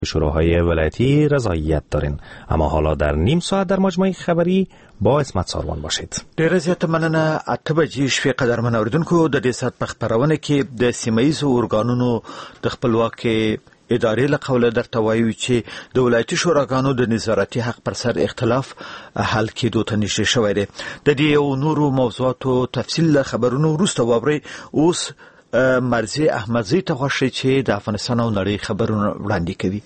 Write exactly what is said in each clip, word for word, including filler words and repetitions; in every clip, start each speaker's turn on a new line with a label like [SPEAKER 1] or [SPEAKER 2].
[SPEAKER 1] شوراهای ولایتی رضایت دارین. اما حالا در نیم ساعت در مجموعه خبری با اسمت ساروان باشید.
[SPEAKER 2] ډیره زیاته مننه. اته بجې شپې قدرمن اوریدونکو، د دې ساعت په خبرونه کې د سیمه ییزو ارګانونو د خپلواکۍ ادارې له قوله درته وایو چې د ولایتي شوراګانو د نظارتي حق پر سر اختلاف حل کېدو ته نږدې شوی دی. د دې او نورو موضوعاتو تفصیل له خبرونو وروسته واورئ. اوس مرزي احمدزي ته غوښتي چې د افغانستان او نړۍ خبرونه وړاندې کوي.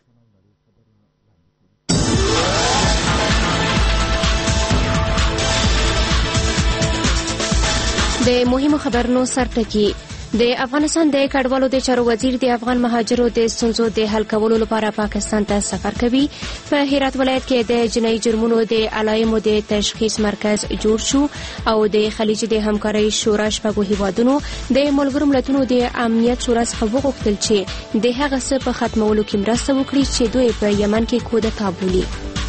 [SPEAKER 3] د مهمو خبرونو سرټکی. د افغانستان د کډوالو د چارو وزیر د افغان مهاجرو د ستونزو د حل کولو لپاره پاکستان ته سفر کوي. په هرات ولایت کې د جنایي جرمونو د علایمو د تشخیص مرکز جوړ شو او د خلیج د همکارۍ شورا شپږو هیوادونو د ملګرو ملتونو د امنیت شورا څخه وغوښتل چې د هغه څه په ختمولو کې مرسته وکړي چې دوی په یمن کې کودتا بولي.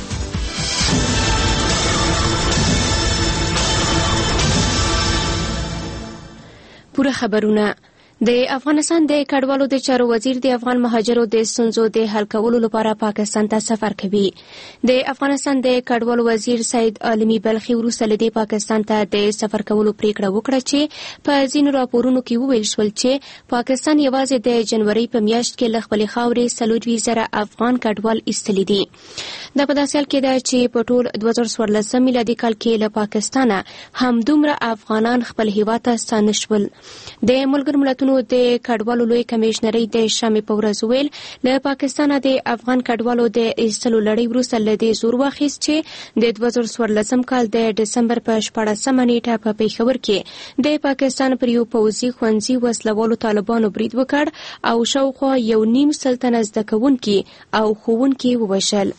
[SPEAKER 3] پوره خبرونه. د افغانستان د کډوالو د چارو وزیر د افغان مهاجرو د ستونزو د حل کولو لپاره پاکستان ته سفر کوي. د افغانستان د کډوالو وزیر سید عالمي بلخي وروسته له پاکستان ته د سفر کولو پریکړه وکړه چې په ځینو راپورونو کې وویل شول چې پاکستان یوازې د جنوري په میاشت کې له خپلې خاورې څلور زره افغان کډوال ایستلي دي. دا په داسې حال کې ده چې په ټول دوه زره څوارلسم میلادي کال کې له پاکستانه همدومره افغانان خپل هیواد ته ستانه شول. د ملګرو ملتونو د کډوالو لوی کمشنري د شنبې په ورځ ویل له پاکستانه د افغان کډوالو د ایستلو لړۍ وروسته له دې زور واخیست چې د دوه زره څوارلسم کال د ډسمبر په شپاړسمه نیټه په پیښور کې د پاکستان پر یو پوځي ښوونځي وسلوالو طالبانو برید وکړ او شاوخوا یو نیم سل تنه زده کوونکي او ښوونکي ووژل.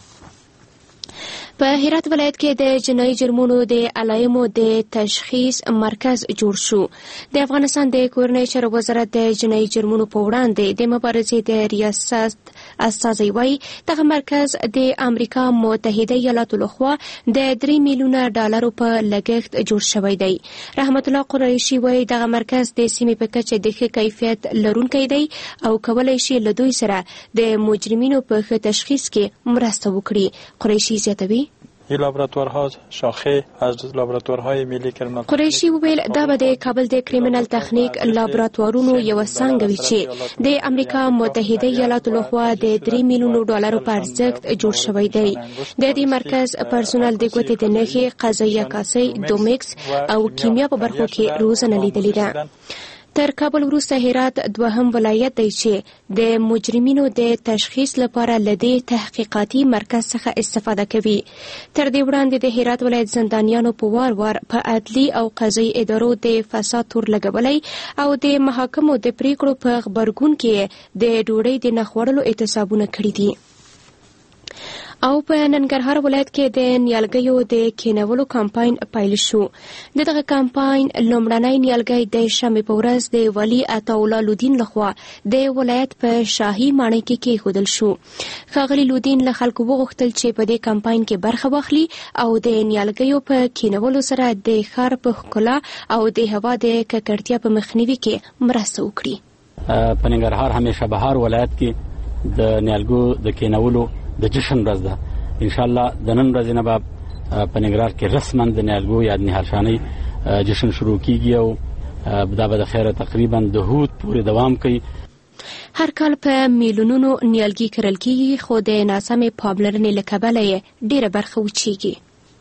[SPEAKER 3] په هرات ولایت کې د جنایي جرمونو د علایمو د تشخیص مرکز جوړ شو. د افغانستان د کورنۍ چارو وزارت د جنایي جرمونو په وړاندې د مبارزې د ریاست استازی وایي دغه مرکز د امریکا متحده ایالاتو لخوا د درې میلیونه ډالرو په لګښت جوړ شوی دی. رحمت الله قریشي وایي دغه مرکز د سیمې په کچه د ښه کیفیت لرونکی دی او کولی شي له دوی سره د مجرمینو په ښه تشخیص کې مرسته وکړي. قریشي زیاتوي
[SPEAKER 4] این لابراتوارها شاخه از لابراتوارهای ملی کریمینال.
[SPEAKER 3] قریشی ویل دا به د کابل د کریمینال تخنیک لابراتوارونو یو څنګه وی چې د امریکا متحده ایالاتو لخوا د درې میلیونو ډالرو په ارزښت جوړ شوی دی. د دې مرکز پرسونل د ګوتې د نښې قضایه کاسي دومکس او کیمیا په برخو کې روزنه لیدلې ده. تر کابل وروسته هرات دوهم ولایت دی چې د مجرمینو د تشخیص لپاره لدی تحقیقاتي مرکز څخه استفاده کوي. تر دې وړاندې د هرات ولایت زندانیانو په وار وار په عدلي او قضایي ادارو د فساد تور لګولای او د محاکمو د پریکړو په غبرګون کې د ډوډۍ د نخوړلو اعتصابونه کړي دي. او په ننګرهار ولایت کې د نیالګیو د کینولو کمپاین پیل شو. دغه کمپاین لومړنی نیالګی د شنبې په ورځ د ولی عطاالله لودین لخوا د ولایت په شاهي ماڼۍ کې کېښودل شو. ښاغلي لودین له خلکو وغوښتل چې په دې کمپاین کې برخه واخلي او د نیالګیو په کینولو سره د ښار په ښکلا او د هوا د ککړتیا په مخنیوي کې مرسته وکړي.
[SPEAKER 5] په ننګرهار همیشه بهار ولایت کې د نیالګو د کینولو د جشن ورځ ده. ان شاء الله د نن ورځې نه به په ننګرهار کې رسما د نیالګو یا د نهالشانۍ جشن شروع کیږي او دا به د خیره تقریبا د هوت پورې دوام کوي.
[SPEAKER 3] هر کال په میلیونونو نیالګي کرل کیږي خو د ناسمې پاملرنې له کبله یې ډیره برخه وچیږي.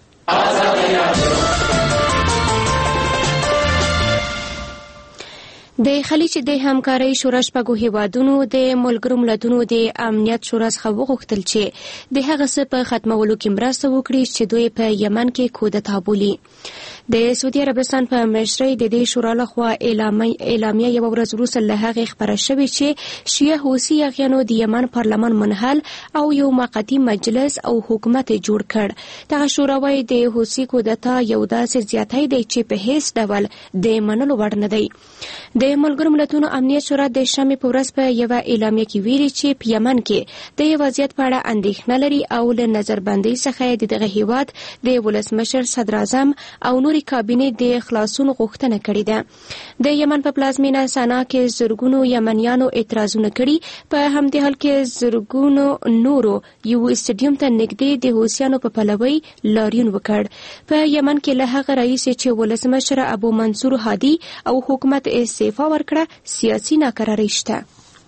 [SPEAKER 3] د خلیج د همکارۍ شورا شپږو هیوادونو د ملګرو ملتونو د امنیت شورا څخه وغوښتل چې د هغه څه په ختمولو کې مرسته وکړي چې دوی په یمن کې کودتا بولي. د سعودي عربستان په مشرۍ د دې شورا لخوا اعلامیه یوه ورځ وروسته له هغې خپره شوې چې شیعه حوثي یاغیانو د یمن پارلمان منحل او یو موقتي مجلس او حکومت جوړ کړ. دغه شورا وایي د حوثي کودتا یو داسې زیاتی دی چې په هیڅ ډول د منلو وړ نه دی. د ملګرو ملتونو امنیت شورا د شنبې په ورځ په یوه اعلامیه کې ویلي چې په یمن کې د وضعیت په اړه اندېښنه لري او له نظربندۍ څخه د دغه هیواد د ولسمشر صدراعظم او نور لوړې کابینې د خلاصون غوښتنه کړې ده. د یمن په پلازمینه سنا کې زرګونو یمنیانو اعتراضونه کړي. په همدې حال کې زرګونو نورو یو سټډیوم ته نږدې د حوثیانو په پلوي لاریون وکړ. په یمن کې له هغه رئیس چې ولسمشر ابو منصور هادي او حکومت استعفا ورکړه سیاسي ناکراري شته.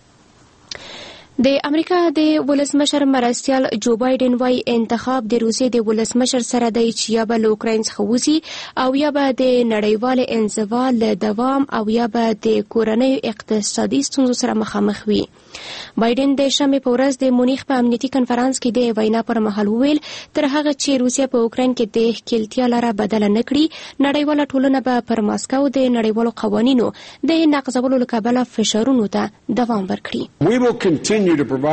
[SPEAKER 3] د امریکا د ولسمشر مرستیال جو بایدن وايي انتخاب د روسیې د ولسمشر سره دی چې یا به له اوکراین څخه وځي او یا به د نړیوال انزوا له دوام او یا به د کورنۍ اقتصادي ستونزو سره مخامخ وي. بایدن د شنبې په ورځ د مونیخ په امنیتي کنفرانس کې د وینا پر مهال وویل تر هغه چې روسیه په اوکراین کې د ښکیلتیا لاره بدله نه کړي نړیواله ټولنه به پر ماسکو د نړیوالو قوانینو د نقضولو له کبله فشارونو ته دوام ورکړي.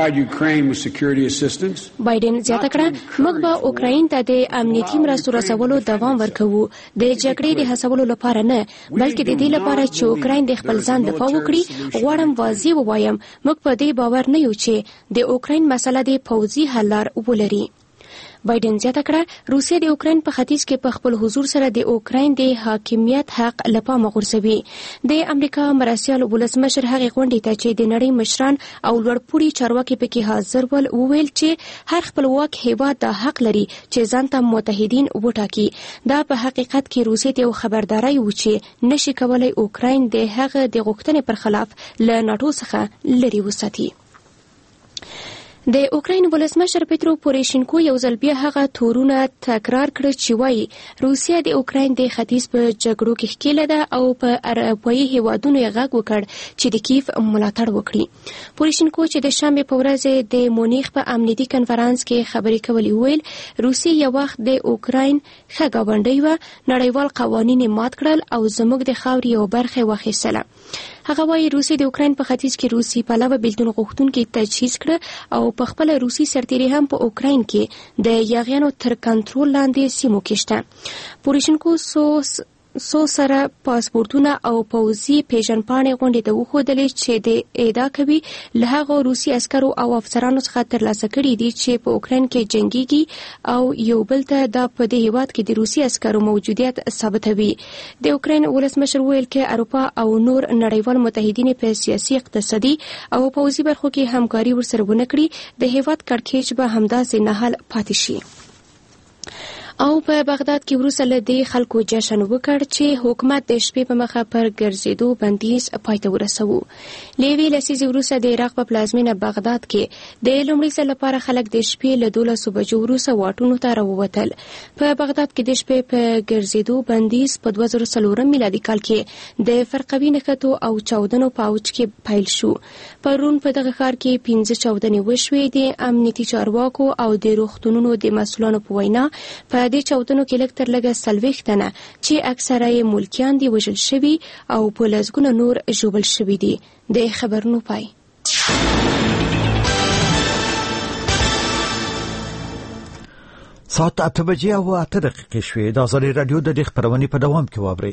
[SPEAKER 3] بایدن زیاته کړه موږ به اوکراین ته د امنیتي مرستو رسولو دوام ورکوو د جګړې د هڅولو لپاره نه بلکې د دې لپاره چې اوکراین د خپل ځان دفاع وکړي. غواړم واضح ووایم موږ په دې باور نه یو چې د اوکراین مسله د پوځي حل لار ولري. بایدن زیاته کړه روسیه د اوکراین په ختیځ کې په خپل حضور سره د اوکراین د حاکمیت حق له پامه غورځوي. د امریکا مرستیال ولسمشر هغې غونډې ته چې د نړۍ مشران او لوړپوړي چارواکي پکې حاضر ول وویل چې هر خپلواک هیواد د حق لري چې ځان ته متحدین وټاکي. دا په حقیقت کې روسیې ته یو خبرداری و چې نشي کولای اوکراین د هغه د غوښتنې پر خلاف له ناټو څخه لرې وساتي. د اوکراین ولسمشر پترو پوروشینکو یو ځل بیا هغه تورونه تکرار کړ چې وایي روسیه د اوکراین د ختیځ په جګړو کې ښکیله ده او په اروپایي هیوادونو یې غږ وکړ چې د کیف ملاتړ وکړي. پوروشینکو چې د شنبې په ورځ د مونیخ په امنیتي کنفرانس کې خبرې کولې ویل روسیه یو وخت د اوکراین ښه ګاونډی وه نړیوال قوانین مات کړل او زموږ د خاورې یو برخه واخیستله. هغه وايي روسیه د اوکراین په ختیځ کې روسي پلوه بېلتون غوښتونکي تجهیز کړ او په خپل روسي سرتیري هم په اوکراین کې د یاغیانو تر کنټرول لاندې سیمو کې شته. پوروشینکو سو سو سره پاسپورتونه او پوځي پیژنپاڼې غونډې ته وښودلې چې د ادعا کوي له هغو روسي عسکرو او افسرانو څخه ترلاسه کړي دي چې په اوکراین کې جنګيږي او یو بل ته دا په دې هیواد کې د روسي عسکرو موجودیت ثابتوي. د اوکراین ولسمشر ویل چې اروپا او نور نړیوال متحدین په سیاسي اقتصادي او پوځي برخو کې همکاري ورسره ونه کړي د هیواد کړکېچ به همداسې نه حل پاتې شي. او په بغداد کې وروسته له دې خلکو جشن وکړ چې حکومت د شپې په مخه پر ګرځېدو بندیز پای ته ورسوه. له یوې لسیزې وروسته د عراق په پلازمینه بغداد کې د لومړي ځل لپاره خلک د شپې له دولسو بجو وروسته واټونو ته راووتل. په بغداد کې د شپې په ګرځېدو بندیز په دوه زره څلورم میلادي کال کې د فرقوي نښتو او چاودنو په اوج کې پیل شو. پرون په دغه ښار کې پنځه چاودنې وشوې. د امنیتي چارواکو او د روغتونونو د مسؤلانو په وینا په د چاودنو کې لږ تر لږه څلوېښت تنه چې اکثره یې ملکیان دي وژل شوي او په لسګونه نور ژوبل شوي دي. د خبرونو پای.
[SPEAKER 2] ساعت اته بجې او اته دقیقې شوې. د آزادۍ راډیو د دې خپرونې په دوام کې واورئ.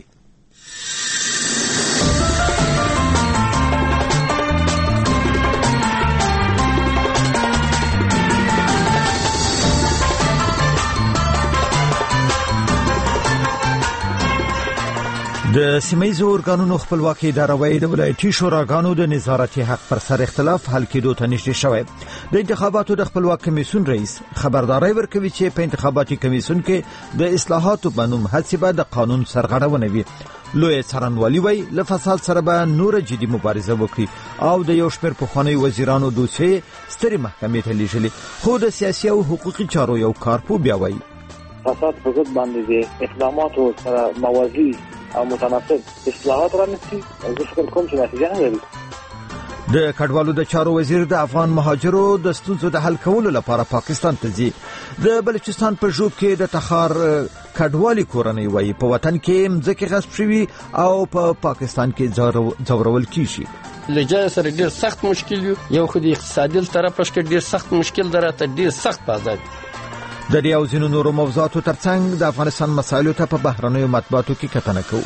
[SPEAKER 2] د سیمه‌یزو ارګانونو خپلواکي اداره وايي د ولایتي شوراګانو د نظارتي حق پر سر اختلاف حل کېدو ته نږدې شوی. د انتخاباتو د خپلواک کمیسیون رئیس خبرداري ورکوي چې په انتخاباتي کمیسیون کې د اصلاحاتو په نوم هڅې به د قانون سرغړونه وي. لوی څارنوالي وايي له فساد سره به نور جدي مبارزه وکړي او د یو شمېر پخواني وزیرانو دوسیې سترې محکمې ته لیږلي. خو د سیاسي او حقوقي چارو یو کارپو بیا وايي
[SPEAKER 6] فساد په ضد باندې د اقداماتو سره موازي او متناسب اصلاحات رانیسي. زه فکر کوم چې نتیجه نه لري.
[SPEAKER 2] د کډوالو د چارو وزیر د افغان مهاجرو د ستونزو د حل کولو لپاره پاکستان ته ځي. د بلوچستان په ژوب کې د تخار کډوالي کورنۍ وايي په وطن کې مځکې غصب شوي او په پا پاکستان کې ځورول کیږي.
[SPEAKER 7] لجای سره ډیر سخت مشکل یو یو خو د اقتصادي طرف کې ډیر سخت مشکل درته ډیر سخت بازار.
[SPEAKER 2] د دې او ځینو نورو موضوعاتو ترڅنګ د افغانستان مسایلو ته په بهرنیو مطبوعاتو کې کتنه کوو.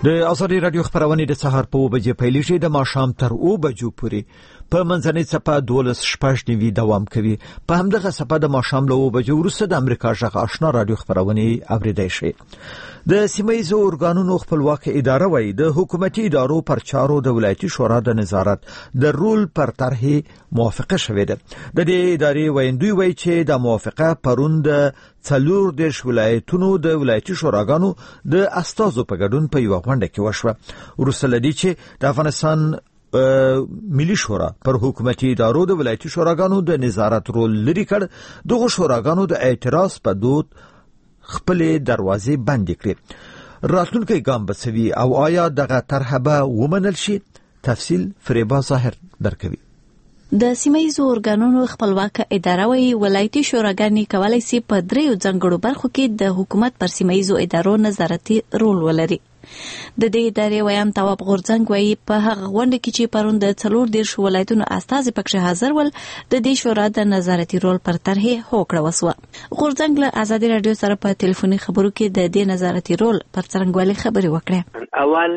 [SPEAKER 2] د ازادي رادیو خبرونه د سهار په بجې پیلېږي د ماښام تر او بجو پورې په منځنۍ څپه دولس شپږ نیوي دوام کوي. په همدغه څپه د ماښام له او بجو وروسته د امریکا غږ آشنا رادیو خبرونه اوریدای شي. د سیمایي اورګانونو خپلواک اداره وایي د حکومتي ادارو پر چارو د ولایتي شورا د نظارت د رول پر طرح موافقه شوې ده. د دې ادارې ویندوی وایي چې د موافقه پروند څلور دیرش ولایتونو د ولایتي شوراګانو د استازو په ګډون په یو غونډه کې وشوه. وروسته لدی چې د افغانستان ملي شورا پر حکومتي ادارو د ولایتي شوراګانو د نظارت رول لري کړ، دغه شوراګانو د اعتراض په دود خپل دروازې بند کړې. راتلونکي ګام به سوي او آیا دغه طرح به ومنل شي؟ تفصیل فریبا ظاهر درکوي.
[SPEAKER 8] د سیمایي اورګانونو خپلواک اداره وی ولایتي شوراګانې کولای شي په دریو ځانګړو برخو کې د حکومت پر سیمایي ادارو نظارتي رول ولري. د دې ادارې ویان تواب غورځنګ وایي په هغه غونډه کې چې پرون د څلور دیرش ولایتونو استازي پکې حاضر ول، د دې شورا د نظارتي رول پر طرح هوکړه وسوه. غورځنګ له ازادي رادیو سره په ټلیفوني خبرو کې د دې نظارتي رول پر څرنګوالي خبرې وکړه.
[SPEAKER 9] اول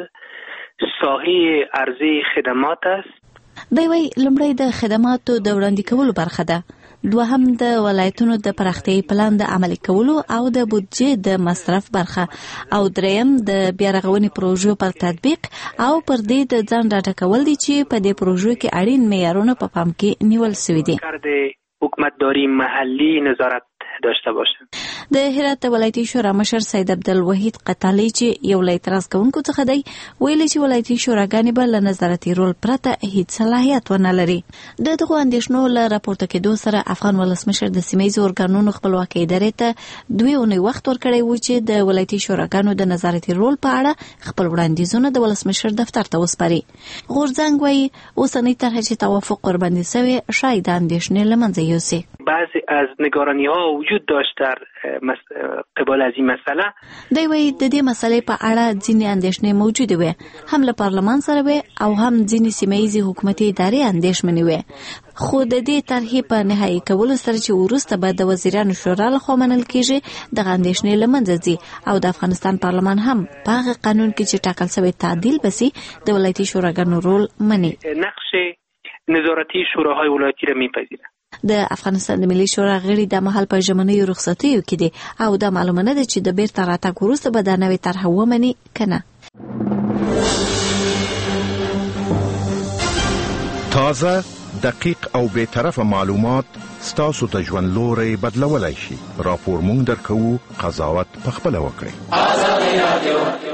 [SPEAKER 9] ساحه عرضه خدمات است.
[SPEAKER 8] دوی وایي لومړی د خدماتو د وړاندې کولو برخه ده، دوهم د ولایتونو د پراختیايي پلان د عملي کولو او د بودجې د مصرف برخه، او دریم د بیارغونې پروژو پر تطبیق او پر دې د ځان راټکول دي چې په دې پروژو کې اړین معیارونه په پام کې نیول شوي دي.
[SPEAKER 9] حکومتداری محلی نظارت داشته باشه.
[SPEAKER 8] د هرات ولایتي شورا مشر سید عبدالوحید قتالی چې یو له اعتراض کوونکو څخه دی، ویلي چې ولایتي شوراګانې به له نظارتي رول پرته هیڅ صلاحیت ونه لري. د دغو اندېښنو له راپورته کېدو سره افغان ولسمشر د سیمایي اورګانونو خپلواکۍ ادارې ته دوی اونۍ وخت ورکړی و چې د ولایتي شوراګانو د نظارتي رول په اړه خپل وړاندیزونه د ولسمشر دفتر ته وسپاري. غورځنګ وایي اوسنۍ طرح چې توافق ورباندې سوی شاید اندېښنې له منځه یوسي.
[SPEAKER 9] بعضی از نگرانی ها وجود داشت در قبال از این مسئله.
[SPEAKER 8] دوی وایي د دې مسلې په اړه ځینې اندېښنې موجودې وې، هم له پارلمان سره وې او هم ځینې سیمایي حکومتي ادارې اندېښمنې وې. خو د دې طرحې په نهایي کولو سره چې وروسته به د وزیرانو شورا لخوا منل کېږي، دغه اندېښنې له منځه ځي او د افغانستان پارلمان هم په هغه قانون کې چې ټاکل شوی تعدیل بسي د ولایتي شوراګانو رول مني.
[SPEAKER 9] نقش نظارتي شوراهای ولایتي را میپذیرد.
[SPEAKER 8] د افغانستان د ملي شورا غړي د مهال په ژمنیو رخصتیو کې دي او دا معلومه نه ده چې د بیرته راتګ وروسته به دا نوې طرح ومني که نه.
[SPEAKER 10] تازه، دقیق او بی‌طرفه معلومات ستاسو ته ژوند لوری بدلولی شي. راپور مونږ درکوو، قضاوت پخپله وکړئ. ازادي رادیو.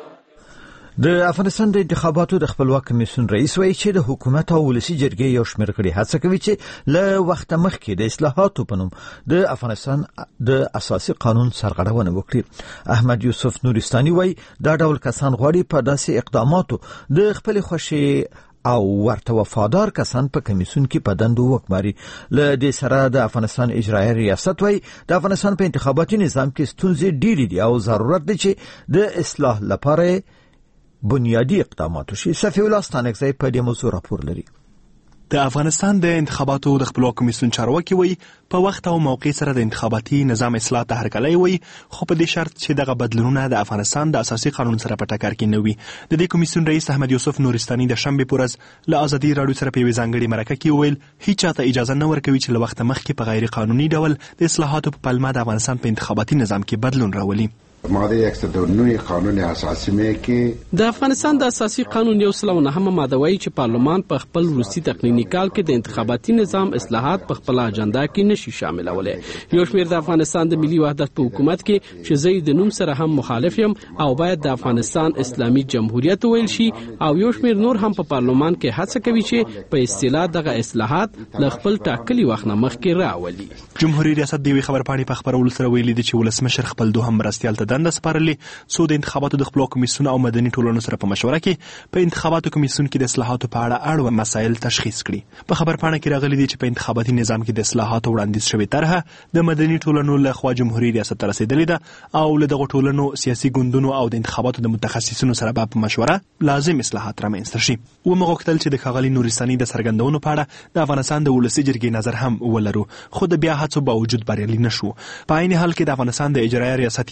[SPEAKER 2] د افغانستان د انتخاباتو د خپلواک کمیسیون رئیس وایي چې د حکومت او ولسي جرګې یو شمېر غړي هڅه کوي چې له وخته مخکې د اصلاحاتو په نوم د افغانستان د اساسي قانون سرغړونه وکړي. احمد یوسف نورستاني وایي دا ډول کسان غواړي په داسې اقداماتو د خپل خوښي او ورته وفادار کسان په کمیسیون کې په دندو وکماري. له دې سره د افغانستان اجرایي ریاست وایي د افغانستان په انتخاباتي نظام کې ستونزې ډېرې دي او ضرورت دی چې د اصلاح لپاره بنیادی اقدامات وشي. صفی الله ستانکزی په دې موضوع راپور لري.
[SPEAKER 11] د افغانستان د انتخاباتو د خپلواک کمیسیون چارواکي وایي په وخت او موقع سره د انتخاباتي نظام اصلاح ته هرکلی وایي، خو په دې شرط چې دغه بدلونونه د افغانستان د اساسي قانون سره په ټکر کې نه وي. د دې کمیسیون رئیس احمد یوسف نورستاني د شنبې په ورځ له ازادي راډیو سره په یوې ځانګړې مرکه کې وویل هیڅ چاته اجازه نه ورکوي چې له وخته مخکې په غیر قانوني ډول د اصلاحاتو په پلمه د افغانستان په انتخاباتي نظام کې بدلون راولي.
[SPEAKER 12] ماده صد و نه قانون اساسی می کې
[SPEAKER 13] د افغانستان د اساسي قانون یو سل او نهمه ماده وایي چې پارلمان په خپل وروستي تقنیني کال کې د انتخاباتي نظام اصلاحات په خپل اجنډا کې نشي شاملولای. یو شمېر د افغانستان د ملي وحدت په حکومت کې چې زه د نوم سره هم مخالف یم او باید د افغانستان اسلامي جمهوریت ویل شي، او یو شمېر نور هم په پارلمان کې هڅه کوي چې په اصطلاح دغه اصلاحات له خپل ټاکلي وخت نه مخکې راولي.
[SPEAKER 11] جمهوریت ریاست د یوې خبرپاڼې په خبرولو سره ویلي دی چې ولسمشر خپل دوهم مرستیال ته دنده سپارلې څو د انتخاباتو د خپلواک کمیسیون او مدني ټولنو سره په مشوره کې په انتخاباتو کمیسیون کې د اصلاحاتو په اړه اړوند مسایل تشخیص کړي. په خبرپاڼه کې راغلي دي چې په انتخاباتي نظام کې د اصلاحاتو وړاندیز شوې طرحه د مدني ټولنو له خوا جمهوریت ریاست ته رسیدلې ده او له دغو ټولنو، سیاسي ګوندونو او د انتخاباتو د متخصصینو سره په مشوره لازم اصلاحات رامنځته شي. ومغوښتل چې د ښاغلي نورستاني د څرګندونو په اړه د افغانستان د ولسي جرګې نظر هم ولرو، خو د بیا هڅو باوجود بریالي نشو. په عین حال کې د افغانستان د اجرایي ریاست یو ویان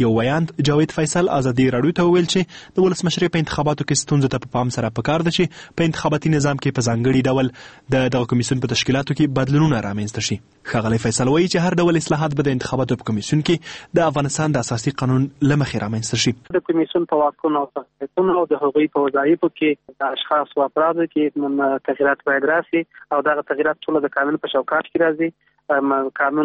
[SPEAKER 11] محمد جاوید فیصل ازادي راډیو ته وویل چې د ولسمشر په انتخاباتو کې ستونزو ته په پام سره پکار ده چې په انتخاباتي نظام کې په ځانګړي ډول د دغه کمیسیون په تشکیلاتو کې بدلونونه رامنځته شي. ښاغلی فیصل وایي چې هر ډول اصلاحات به د انتخاباتو په کمیسیون کې د افغانستان د اساسي قانون له مخې رامنځته شي.
[SPEAKER 9] د کمیسیون په واکونو او صلاحیتونو او د هغوی په وظایفو کې د اشخاص او افرادو کې تغییرات باید راسي او دغه تغییرات ټول د قانون په چوکاټ کې راځي. قانون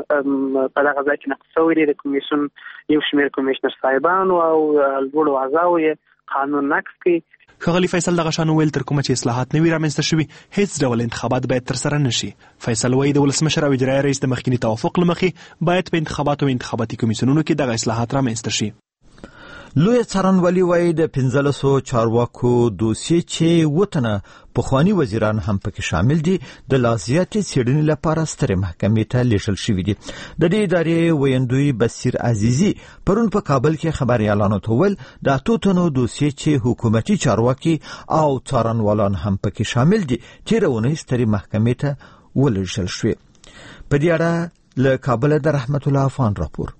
[SPEAKER 9] په دغه ځای کې نقض شوی دی. د کمیسیون یو شمېر کمیشنر صاحبانو او لوړو اعضاو یې قانون نقض کړي.
[SPEAKER 11] ښاغلی فیصل دغه شان ویل تر کومه چې اصلاحات نه وي رامنځته شوي هیڅ ډول انتخابات باید ترسره نه شي. فیصل وایي د ولسمشر او اجرایي رئیس د مخکیني توافق له مخې باید په انتخاباتو او انتخاباتي کمیسیونونو کې دغه اصلاحات رامنځته شي.
[SPEAKER 2] لوی څارنوالي وایي د پنځلسو چارواکو دوسیې چې وطنه پخوانی وزیران هم پکې شامل دي د لازیاتي څېړنې لپاره سترې محکمې ته لیږل شوي دي. د دې ادارې ویندوی بصیر عزیزي پرون په کابل کې خبريالانو ته ویل د اتو تنو دوسیې چې حکومتي چارواکي او څارنوالان هم پکې شامل دي تېره اونۍ سترې محکمې ته ولېږل شوې. په دې اړه له کابل د رحمت الله افغان راپور.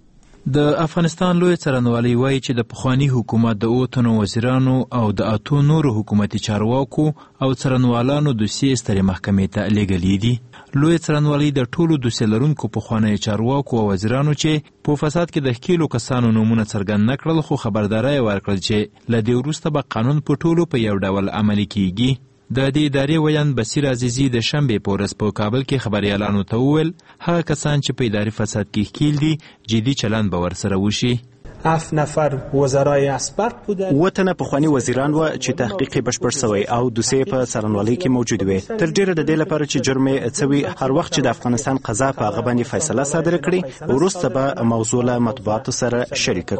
[SPEAKER 14] د افغانستان لوی څارنوالي وایي چې د پخوانی حکومت د اوو تنو وزیرانو او د اتو نورو حکومتي چارواکو او څارنوالانو دوسیې سترې محکمې ته لیږلي دي. لوی څارنوالي د ټولو دوسیې لرونکو پخوانی چارواکو او وزیرانو چې په فساد کې د ښکېلو کسانو نومونه څرګند نه کړل خو خبرداری ورکړل چې له دې وروسته به قانون په ټولو په یو ډول عملي کیږي. د دې ادارې ویاند بصیر عزیزي د شنبې په ورځ په کابل کې خبريالانو ته وویل هغه کسان چې په اداري فساد کې ښکېل دي جدي چلند به ورسره وشي.
[SPEAKER 15] هفت نفر وزرای اسپرت بودن. وطن پخوانی وزیران و چې تحقیق بشپړ شوی او دوسیې په څارنوالۍ کې موجود وي. تر ډیره د دې لپاره چې جرم یې څوي هر وخت چې د افغانستان قضا په هغه باندې فیصله صادره کړي وروسته به موضوع له مطبوعاتو سره شریک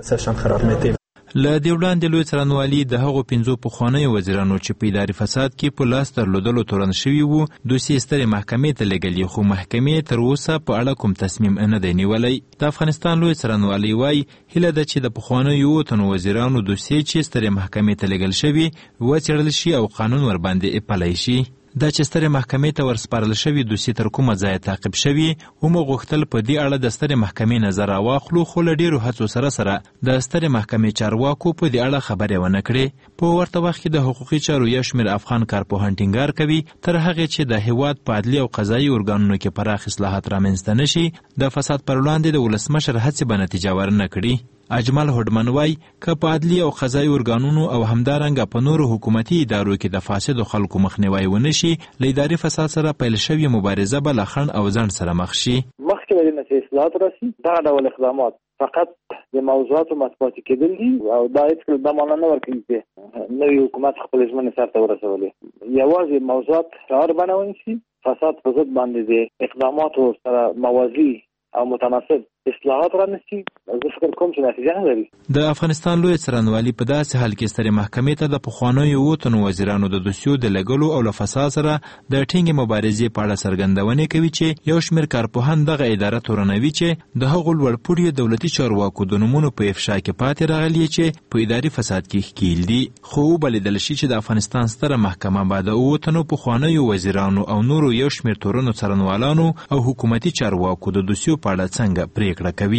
[SPEAKER 15] کړو.
[SPEAKER 14] له دې وړاندې لوی څارنوالي د هغو پنځو پخوانیو وزیرانو چې په اداري فساد کې په لاس درلودلو تورن شوي وو دوسیې سترې محکمې ته لیږلي خو محکمې تر اوسه په اړه کوم تصمیم نه دی نیولی. د افغانستان لوی څارنوالي وایي هیله ده چې د پخوانیو اوو تنو وزیرانو دوسیې چې سترې محکمې ته لیږل شوي وڅېړل شي او قانون ورباندې پلی شي. دا چې سترې محکمې ته ورسپارل شوي دوسیې تر کومه ځایه تعقیب شوي ومو غوښتل په دې اړه د سترې محکمې نظر راواخلو خو له ډېرو هڅو سره سره د سترې محکمې چارواکو په دې اړه خبرې ونه کړې. په ورته وخت کې د حقوقي چارو یو شمېر افغان کارپوهان ټینګار کوي تر هغې چې د هېواد په عدلي او قضایي ارګانونو کې پراخ اصلاحات رامنځته نه شي د فساد پر وړاندې د ولسمشر هڅې به نتیجه ورنه کړي. اجمل هوډمن وای که په عدلي او قضایي ارګانونو او همدارنګه په نورو حکومتي ادارو کې د فاسدو خلکو مخنیوی ونه شي له اداري فساد سره پیل شوې مبارزه به له خنډ او ځنډ سره مخ شي.
[SPEAKER 6] مخکې له دې چې اصلاحات راسي دا ډول اقدامات فقط د موضوعاتو مطبوعاتي کېدل دي او دا هیڅکله دا معنا نه ورکوي چې نوی حکومت خپل ژمنې سرته ورسولې. یوازې موضوعات شعار باندې ونیسي فساد په ضد باندې د اقداماتو سره موازي او متناسب اصلاحات رانیسي زه فکر کوم چې نتیجه نه لري.
[SPEAKER 14] د افغانستان لوی څارنوالي په داسې حال کې سترې محکمې ته د پخوانیو اوو تنو وزیرانو د دوسیو د لګلو او له فساد سره د ټینګې مبارزې په اړه څرګندونې کوي چې یو شمېر کارپوهان دغه اداره تورنوي چې د هغو لوړپوړیو دولتي چارواکو د نومونو په افشا کې پاتې راغلي چې په اداري فساد کې ښکېل دي خو وبلېدل شي چې د افغانستان ستره محکمه به د اوو تنو پخوانیو وزیرانو او نورو یو شمېر تورنو څارنوالانو او حکومتي چارواکو د دوسیو په اړه څنګه پریکړه کوي.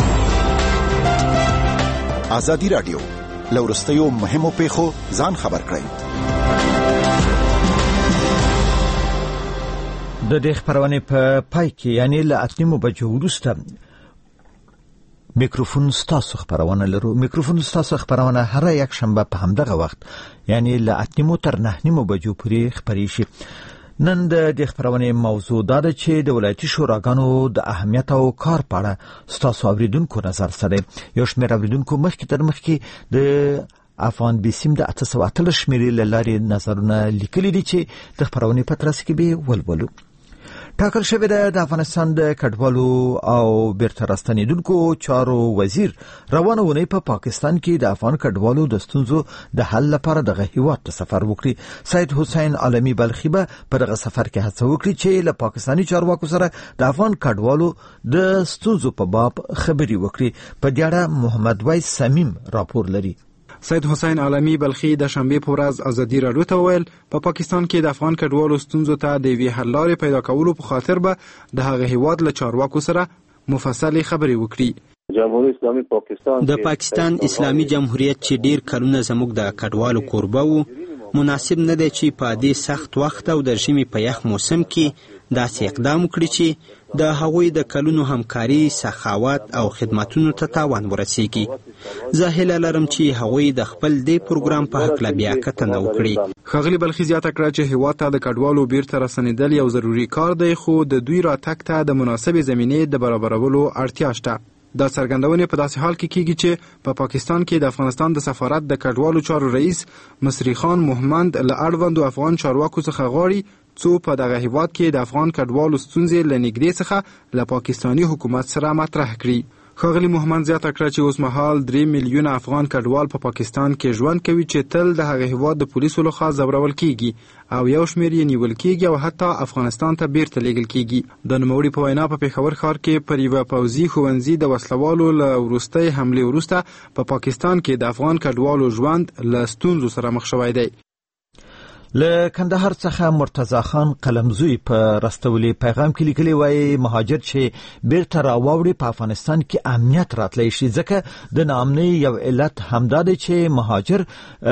[SPEAKER 10] ازادي راډیو لورستیو مهمو پیښو ځان خبر کړئ.
[SPEAKER 2] د دې خبرونه په پای کې یعنی له اتنیمو بجو وروسته میکروفون ستاسو خبرونه لرو. میکروفون ستاسو خبرونه هر یک شنبه په همدغه وخت یعنی له اتنیمو تر نهنیمو بجو پورې خبري شي. نن د دې خبرونه موضوع دا ده چې د ولایتي شوراګانو د اهمیت او کار په اړه ستاسو اوریدونکو نظر سره یو شمېر اوریدونکو مخکې تر مخکې د افغان بیسیم د اته سوه اتلس شمېرې له لارې نظرونه لیکلي دي چې د خبرونې په ترڅ کې به ولولو. ټاکل شوی ده د افغانستان د کډوالو او بیرته راستنېدونکو چارو وزیر روانه ونې په پاکستان کې د افغان کډوالو د ستونزو د حل لپاره دغه هیواد ته سفر وکړي. سید حسین عالمي بلخي به په دغه سفر کې هڅه وکړي چې له پاکستاني چارواکو سره د افغان کډوالو د ستونزو په باب خبري وکړي. په دې اړه محمد وایس سمیم راپور لري.
[SPEAKER 16] سید حسین عالمي بلخي د شنبې په ورځ ازادي راډیو ته وویل په پا پاکستان کې د افغان کډوالو ستونزو ته د یوې حل لارې پیدا کولو په خاطر به د هغه هیواد له چارواکو سره مفصلې خبرې وکړي.
[SPEAKER 6] جمهوریت اسلامي پاکستان
[SPEAKER 17] د پاکستان اسلامي جمهوریت چې ډیر کلونه زموږ د کډوالو کوربه وو، مناسب نه دی چې په دې سخت وخت او د ژمي په یخ موسم کې داسې اقدام وکړي چې د هغوی د کلونو همکاري، سخاوت او خدمتونو ته تاوان ورسیږي. زه هیله لرم چې هغوی د خپل دې پروګرام په هکله بیا کتنه وکړي.
[SPEAKER 16] ښاغلي بلخي زیاته کړه چې هیواد ته د کډوالو بیرته راستنېدل یو ضروري کار دی، خو د دوی راتګ ته د مناسبې زمینې د برابرولو اړتیا شته. دا څرګندونې په داسې حال کې کیږي چې په پاکستان کې د افغانستان د سفارت د کډوالو چارو رئیس مصری خان محمد له اړوندو افغان چارواکو څخه غواړي څو په دغه هیواد کې د افغان کډوالو ستونزې له نږدې څخه له پاکستاني حکومت سره مطرح کړي. ښاغلي محمد زیاته کړه چې اوس مهال درې میلیونه افغان کډوال په پاکستان کې ژوند کوي چې تل د هغه هیواد د پولیسو لخوا ځورول کیږي او یو شمېر یې نیول کیږي او حتی افغانستان ته بیرته لیږل کیږي. د نوموړي په وینا په پېښور ښار کې پر یوه پوځي ښوونځي د وسلوالو له وروستۍ حملې وروسته په پاکستان کې د افغان کډوالو ژوند له ستونزو سره مخ شوی دی.
[SPEAKER 2] له کندهار څخه مرتضی خان قلمزوی په راستولي پیغام کې لیکلي وایي مهاجر چې بیرته راوړي په افغانستان کې امنیت راتلی شي، ځکه د ناامنۍ یو علت همدا دی چې مهاجر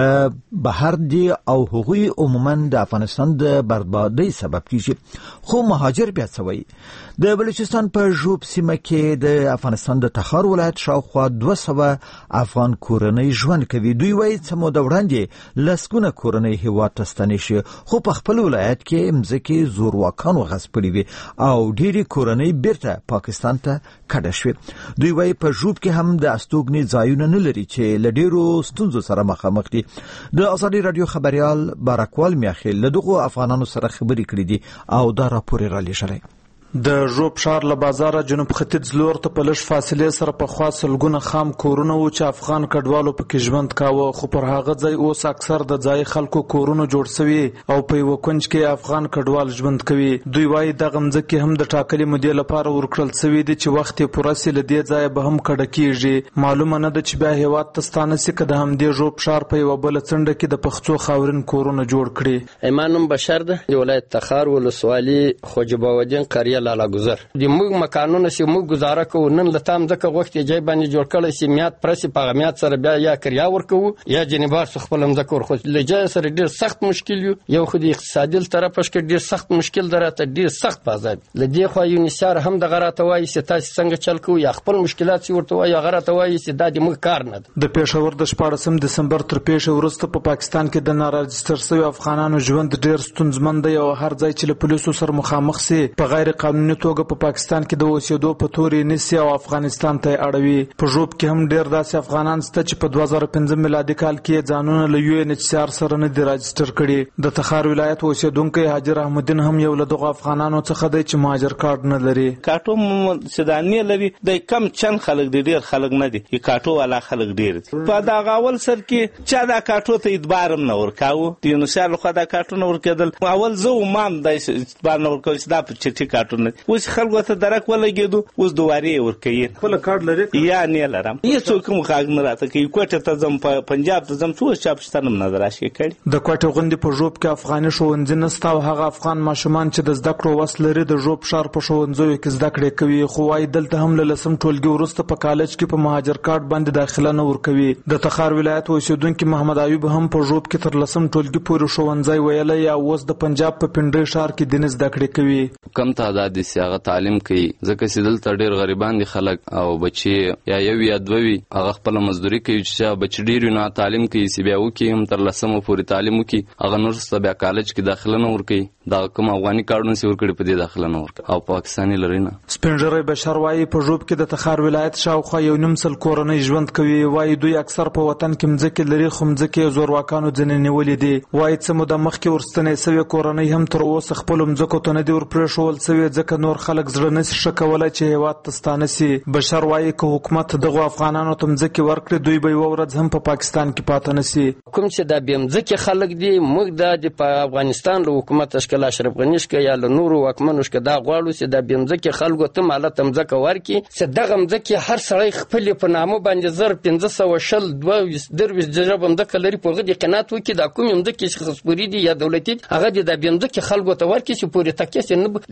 [SPEAKER 2] بهر دي او هغوی عموما د افغانستان د بربادۍ سبب کیږي. خو مهاجر بیا څه وایي؟ د بلوچستان په ژوب سیمه کې د افغانستان د تخار ولایت شاوخوا دوه سوه افغان کورنۍ ژوند کوي. دوی وایي څه موده وړاندې لسګونه کورنۍ هیواد ته ستنې شي، خو په خپل ولایت کې مځکې زورواکانو غصب کړې وي او ډېرې کورنۍ بیرته پاکستان ته کډه شوې. دوی وایي په ژوب کې هم د استوګنې ځایونه نه لري چې له ډېرو ستونزو سره مخامخ دي. د ازادي راډیو خبریال بارکوال میاخیل له دغو افغانانو سره خبرې کړې دي او دا راپور یې رالیږلی.
[SPEAKER 18] د ژوب ښار له بازاره جنوب ختیځ لور ته په لږ فاصلې سره پخوا سلګونه خام کورونه وو چې افغان کډوالو پکې ژوند کاوه، خو پر هغه ځای اوس اکثر د ځای خلکو کورونه جوړ سوي او په یوه کونج کې افغان کډوال ژوند کوي. دوی وایي دغه مځکې هم د ټاکلې مودې لپاره ورکړل سوي دي چې وخت یې پوره سي له دې ځایه به هم کډه کیږي. معلومه نه ده چې بیا هیواد ته ستانه سي که د همدې ژوب ښار په یوه بله څنډه کې د پښتو خاورین کورونه جوړ کړي.
[SPEAKER 7] ایمان نوم بشر ده، د ولایت تخار ولسوالي خوجباودین قریه لالا گذر. د موږ مکانونه چې موږ گزاره کوو نن له تام ځکه غوښتې جای باندې جوړ کړی چې میات پرسي په هغه میات سره بیا یا کریا ورکوو یا جنیبار څخه خپل مځکه ورخو. له جای سره ډېر سخت مشکل یو یو خو د اقتصادي طرفش کې ډېر سخت مشکل ده، راته ډېر سخت بازار. له دې خوا یونیسار هم دغه راته وایي چې تاسې څنګه چل کوو یا خپل مشکلات چې ورته وایي هغه راته وایي چې دا د موږ کار نه ده.
[SPEAKER 18] د پېښور د شپاړسم دسمبر تر پیښې وروسته په پاکستان کې د ناراجستر شوي افغانانو ژوند ډېر ستونزمن دی او هر ځای چې له پولیسو سره مخامخ سي په غیر قانوني توګه په پاکستان کې د اوسېدو په تورې نیسي او افغانستان ته یې اړوي. په ژوب کې هم ډېر داسې افغانان شته چې په دوه زره پنځم میلادي کال کې ځانونه له یو ان ایچ سی آر سره نه دي راجستر کړي. د تخار ولایت اوسېدونکی حاجر احمدین هم یو له دغو افغانانو څخه دی چې مهاجر کارت نه لري.
[SPEAKER 19] کاټو سوداني لري، د کم چند خلک دي، ډېر خلک نه دي. کاټو والا خلک ډېر دي. په دغه اول سر کې چا دا کاټو ته اعتبار هم نه ورکاوه، د یونیسار لخوا دا کاټو نه ورکېدل. اول زه ومام دا اعتبار نه ورکول چې دا په چټي کاټو نه اوس خلکو ته درک ولګېدو، اوس دواري ورکوي.
[SPEAKER 18] خپل کارت لري
[SPEAKER 19] یا نه لرم، هیڅوک هم غاګ نه راته کوي. کوټه ته ځم، پنجاب ته ځم، څو چا پښتنه هم نه راشي کړي.
[SPEAKER 18] د کوټې غوندې په ژوب کې افغاني ښوونځي نشته او هغه افغان ماشومان چې د زده کړو وس لري د ژوب ښار په ښوونځیو کې زده کړې کوي، خو وايي دلته هم له لسم ټولګي وروسته په کالج کې په مهاجر کارت باندې داخله نه ورکوي. د تخار ولایت اوسېدونکي محمد ایوب هم په ژوب کې تر لسم ټولګي پورې ښوونځی ویلی او اوس د پنجاب په پنډۍ ښار کې دیني زده کړې کوي.
[SPEAKER 20] کم تعداد دي چې هغه تعلیم کوي، ځکه چې دلته ډېر غریبان دي خلک او بچي یا یو یا دوه وي هغه خپله مزدوري کوي چې بچي ډېر وي نو تعلیم کوي چې بیا وکړي هم تر لسمه پورې تعلیم وکړي، هغه نور څه بیا کالج کې داخله نه ورکوي. دغه کوم افغاني کارډونه چې ورکړي په دې داخله نه ورکوي او پاکستاني لري نه.
[SPEAKER 18] سپین ږیری بشر وایي په ژوب کې د تخار ولایت شاوخوا یو نیم سل کورنۍ ژوند کوي. وایي دوی اکثر په وطن کې مځکې لري خو مځکې زورواکانو ځینې نیولې دي. وایي څه موده مخکې ورستنې سوې کورنۍ هم تر اوسه خپلو مځکو ته نه دي ورپرېښول سوې ځکه نور خلک زړه نشي ښه کولی چې هېواد ته ستانه سي. بشر وایي که حکومت دغو افغانانو ته مځکې ورکړي دوی به یوه ورځ هم په پاکستان کې پاته نه سي.
[SPEAKER 7] کوم چې دا بې مځکې خلک دي موږ دا د په افغانستان له حکومت اشکال اشرف غني شکه یا له نورو واکمنو شکه دا غواړو چې دا بې مځکې خلکو ته ماله ته مځکه ورکړي چې دغه مځکې هر سړی خپلې په نامه باندې زر پنځه سوه شل دوه ویشت درویشت جربه مځکه لري په هغه دې قناعت وکړي دا کومې مځکې چې خصپوري دي یا دولتي دي هغه دې دا بې مځکې خلکو ته ورکړي چې پورې تکیه سي نه له یوې خوا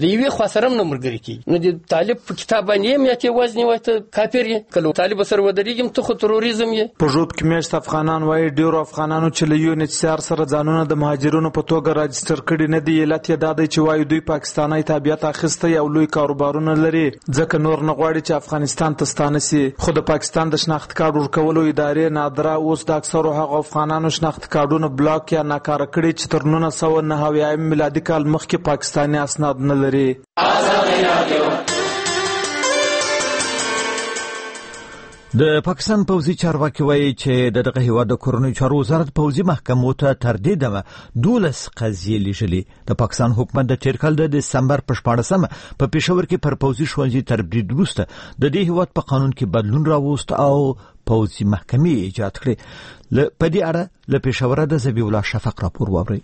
[SPEAKER 7] ما سره هم مرګري کی نو د طالب په کتاب باندې مې ته وزن وای ته کافر یې کله طالب سره ودرېږم ته خو تروریزم یې.
[SPEAKER 18] په ژوند کې مېشت افغانان وایي ډیرو افغانانو چې له یو ان ایچ سی آر سره ځانونه د مهاجرینو په توګه راجستر کړي نه دي. علت یې دا دی چې وایي دوی پاکستاني تابعیت اخیستی او لوی کاروبارونه لري ځکه نور نه غواړي چې افغانستان ته ستانه سي. خو د پاکستان د شناخت کارت ورکولو ادارې نادره اوس د اکثرو هغو افغانانو شناخت کارتونه بلاک یا ناکاره کړي چې تر نولس سوه نهه اویایم میلادي کال مخکې پاکستاني اسناد نه لري.
[SPEAKER 2] د پاکستان پوځي چارواکي وایي چې د دغه هیواد د کورنیو چارو وزارت پوځي محکمو ته تر دې دمه دولس قضیې لیږلي. د پاکستان حکومت د تیر کال د دسمبر په شپاړسمه په پېښور کې پر پوځي ښوونځي تربریډ وروسته د دې هیواد په قانون کې بدلون راوست او پوځي محکمې ایجاد کړې. په دې اړه له پېښوره د ذبیح الله شفق راپور واورئ.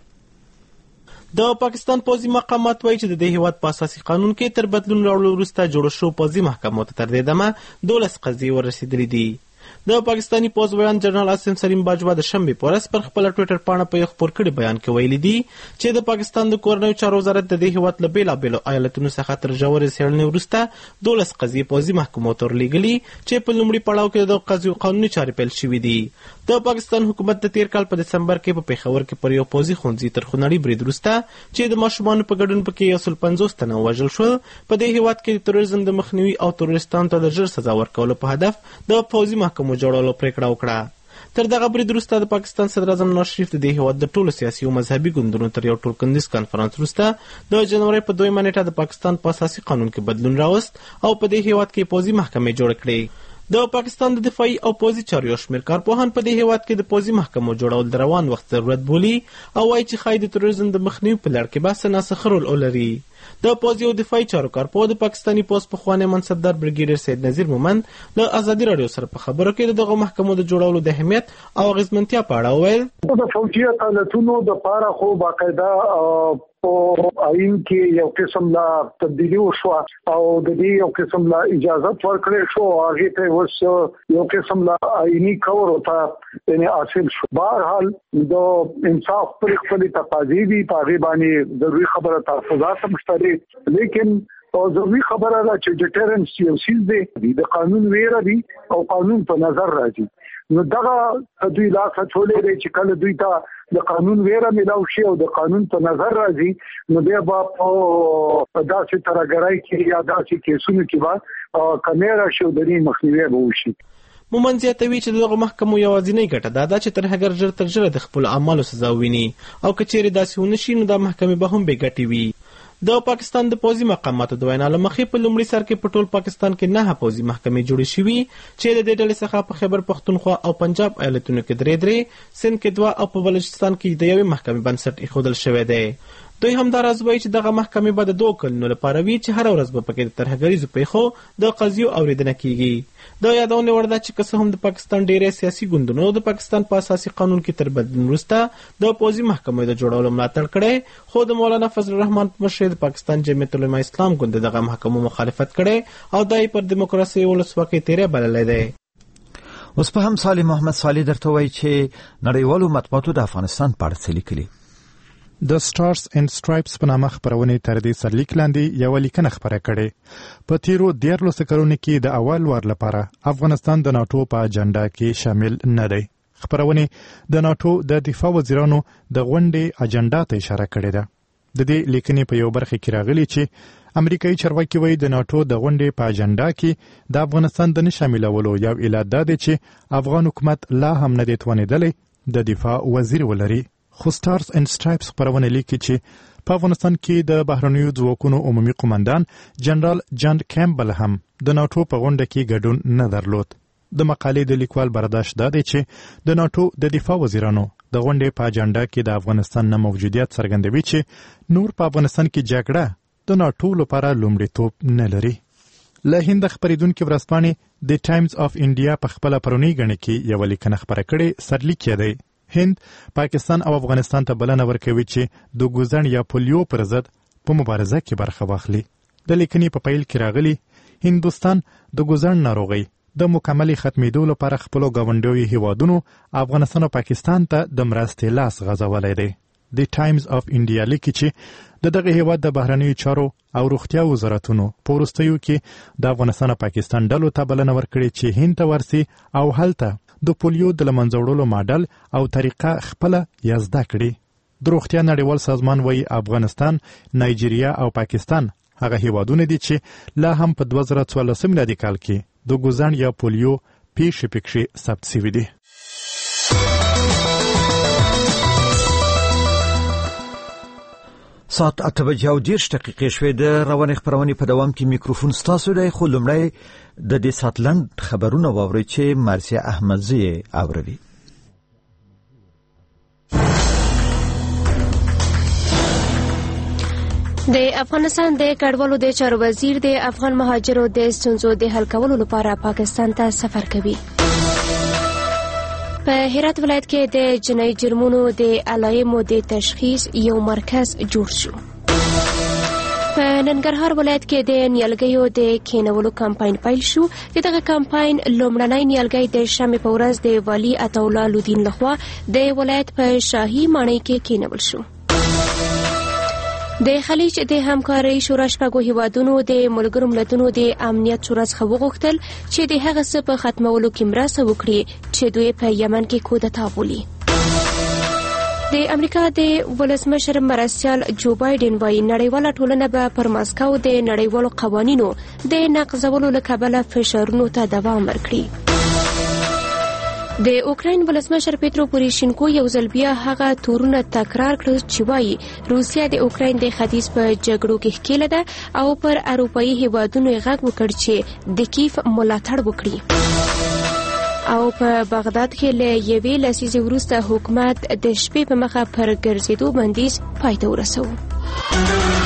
[SPEAKER 11] د پاکستان پوځي مقامات وایي چې د دې هیواد په اساسي قانون کې تر بدلون راوړلو وروسته جوړ شو پوځي محکمو ته تر دې دمه دولس قضیې ورسېدلې دي. د پاکستاني پوځ ویان جنرال عاصم سلیم باجوا د شنبې په ورځ پر خپل ټویټر پاڼه په یو خپور کړي بیان کې ویلي دي چې د پاکستان د کورنیو چارو وزارت د دې هیواد له بېلابېلو ایالتونو څخه تر ژورې څېړنې وروسته دولس قضیې پوځي محکمو ته ورلېږلي چې په لومړي پړاو کې د قضیو قانوني چارې پیل شوي دي. د پاکستان حکومت د تیر کال په دسمبر کې په پېښور کې پر یو پوځي ښوونځي تر خونړي برید وروسته چې د ماشومانو په ګډون پکې یو سل پنځوس تنه ووژل شول په دې هیواد کې د تروریزم د مخنیوي او تروریستانو ته د ژر سزا ورکولو په هدف د پوځي محکمو جوړولو پریکړه وکړه. تر دغه برید وروسته د پاکستان صدر اعظم نواز شریف د دې هیواد د ټولو سیاسي او مذهبي ګوندونو تر یو ټولکندیز کانفرنس وروسته د جنوري په دویمه نیټه د پاکستان په اساسي قانون کې بدلون راوست او په دې هیواد کې پوځي محکمې جوړ کړې. د پاکستان د دفاعي او پوځي چارو یو شمېر کارپوهان په دې هیواد کې د پوځي محکمو جوړول د روان وخت ضرورت بولي او وایي چې ښایي د تروریزم د مخنیوي په لړ کې به څه ناڅه رول ولري. د پوځي او دفاعي چارو کارپوه د پاکستاني پوځ پخوانی منصبدار بریګیډیر سید نذیر مومند له ازادي راډیو سره په خبرو کې دغه محکمو د جوړولو د اهمیت او اغیزمنتیا په اړه وویل.
[SPEAKER 21] د فوجي حالتونو د پاره خو باقاعده او آئین کې یو قسم لا تبدیلی وشو او د دې یو قسم لا اجازه ورکړې شو هغه ته وس یو قسم لا آئینی کور وتا یعنی حاصل شو. بهرحال د انصاف پر خپل تقاضی دي په باندې ضروري خبره تحفظات مشتري لیکن او ضروري خبره ده چې ډیټرنس یو سیل دی د قانون ویره دي او قانون په نظر راځي. نو دغه دوی لا څولې دی چې کله دوی ته د قانون ویره ملاو شي او د قانون په نظر راځي نو بیا به په داسې ترګرای کې یا داسې کیسونو کې به کمیرا شو د دې مخنیوي به وشي.
[SPEAKER 11] مومند زیاتوي چې دغه محکمو یوازینۍ ګټه دا ده چې تر هغه ژر تر ژره د خپلو اعمالو سزا وویني او که چیرې داسې ونه شي نو دا محکمې به هم بې ګټې وي. د پاکستان د پوځي مقاماتو د وینا له مخې په لومړي سر کې په ټول پاکستان کې نه پوځي محکمې جوړې شوي چې د دې ډلې څخه په خیبر پښتونخوا او پنجاب ایالتونو کې درې درې سند کې دوه او په بلوچستان کې د یوې محکمې بنسټ ایښودل شوی دی. دوی همداراز وایي چې دغه محکمې به د دوه کلونو لپاره وي چې هره ورځ به پکې د ترهګریزو پیښو د قضیو اورېدنه کیږي. دا یادونه وړ ده چې که څه هم د پاکستان ډېری سیاسي ګوندونو د پاکستان په اساسي قانون کې تر بدلون وروسته د پوځي محکمې د جوړولو ملاتړ کړی خو د مولانا فضل الرحمن په مشرۍ د پاکستان جمعیت العلماء اسلام ګوند دغه محکمو مخالفت کړی او دا یې پر دیموکراسي او ولسواکۍ تیری بللی دی.
[SPEAKER 2] اوس په هم صالح محمد صالح درته وایي چې نړیوالو مطبوعاتو د افغانستان په اړه څه لیکلي.
[SPEAKER 22] د سټارز اینډ سټرایپس په نامه خبرونې تر دې سرلیک لاندې یوه لیکنه خپره کړې. په تیرو دیارلسو کلونو کې د اول وار لپاره افغانستان د ناټو په اجنډا کې شامل نه دی. خبرونې د ناټو د دفاع وزیرانو د غونډې اجنډا ته اشاره کړې ده. د دې لیکنې په یو برخه کې راغلي چې امریکایي چارواکي وایي د ناټو د غونډې په اجنډا کې د افغانستان د نه شاملولو یو علت دا دی چې افغان حکومت لا هم نه دی توانېدلی د دفاع وزیر ولري. خو سټارز اینډ سټرایپس خبرونه لیکي چې په افغانستان کې د بهرنیو ځواکونو عمومي قومندان جنرال جان کیمبل هم د ناټو په غونډه کې ګډون نه درلود. د مقالې د لیکوال برداشت دا دی چې د ناټو د دفاع وزیرانو د غونډې په اجنډا کې د افغانستان نه موجودیت څرګندوي چې نور په افغانستان کې جګړه د ناټو لپاره لومړیتوب نه لري. له هند خبریدونکو ورځپاڼې د ټایمز اف انډیا په خپل پرونی غڼه کې یو لیکنه خبره کړې سرلیک یې دی. هند پاکستان او افغانستان ته بلنه ورکوي چې د ګوزن یا پولیو پر ضد په مبارزه کې برخه واخلي. د لیکنې په پیل کې راغلي هندوستان د ګوزن ناروغي د مکملې ختمېدو لپاره خپلو ګاونډیو هیوادونو افغانستان او پاکستان ته د مرستې لاس غځولی دی. د ټایمز اف انډیا لیکي چې د دغه هیواد د بهرنیو چارو او روغتیا وزارتونو په وروستیو کې د افغانستان او پاکستان ډلو ته بلنه ورکړې چې هند ته ورسي او هلته د پولیو د له منځه وړلو ماډل او طریقه خپله یا زده کړي. د روغتیا نړیوال سازمان وایي افغانستان، نایجیریا او پاکستان هغه هیوادونه دي چې لا هم په دوه زره څوارلسم میلادي کال کې د ګوزڼ یا پولیو پیښې پکې ثبت شوي دي.
[SPEAKER 2] ساعت اته بجې او دېرش دقیقې شوې. د روانې خپرونې په دوام کې میکروفون ستاسو دی، خو لومړی د دې ساعت لنډ خبرونه واورئ چې مرسیه احمدزی یې اوروي.
[SPEAKER 3] د افغانستان د کډوالو د چارو وزیر د افغان مهاجرو د ستونزو د حل کولو لپاره پاکستان ته سفر کوي. په هرات ولایت کې د جنایي جرمونو د علایمو د تشخیص یو مرکز جوړ شو. په ننګرهار ولایت کې د نیالګیو د کینولو کمپاین پیل شو. دغه کمپاین لومړنی نیالګی د شنبې په ورځ د والي عطاالله لودین لخوا د ولایت په شاهي ماڼۍ کې کینول شو. د خلیج د همکارۍ شورا شپږو هیوادونو د ملګرو ملتونو د امنیت شورا څخه وغوښتل چې د هغه څه په ختمولو کې مرسته وکړي چې دوی په یمن کې کودتا بولي. د امریکا د ولسمشر مرستیال جو بایدن وايي نړیواله ټولنه به پر ماسکو د نړیوالو قوانینو د نقضولو له کبله فشارونو ته دوام ورکړي. د اوکراین ولسمشر پیترو پوروشینکو یو ځل بیا هغه تورونه تکرار کړل چې وایي روسیا د اوکراین د ختیځ په جګړو کې ښکېله ده او پر اروپایي هیوادونو یې غږ وکړ چې د کیف ملاتړ وکړي. او په بغداد کې له یوې لسیزې وروسته حکومت د شپې په مخه پر ګرځېدو بندیز پای ته ورسوه.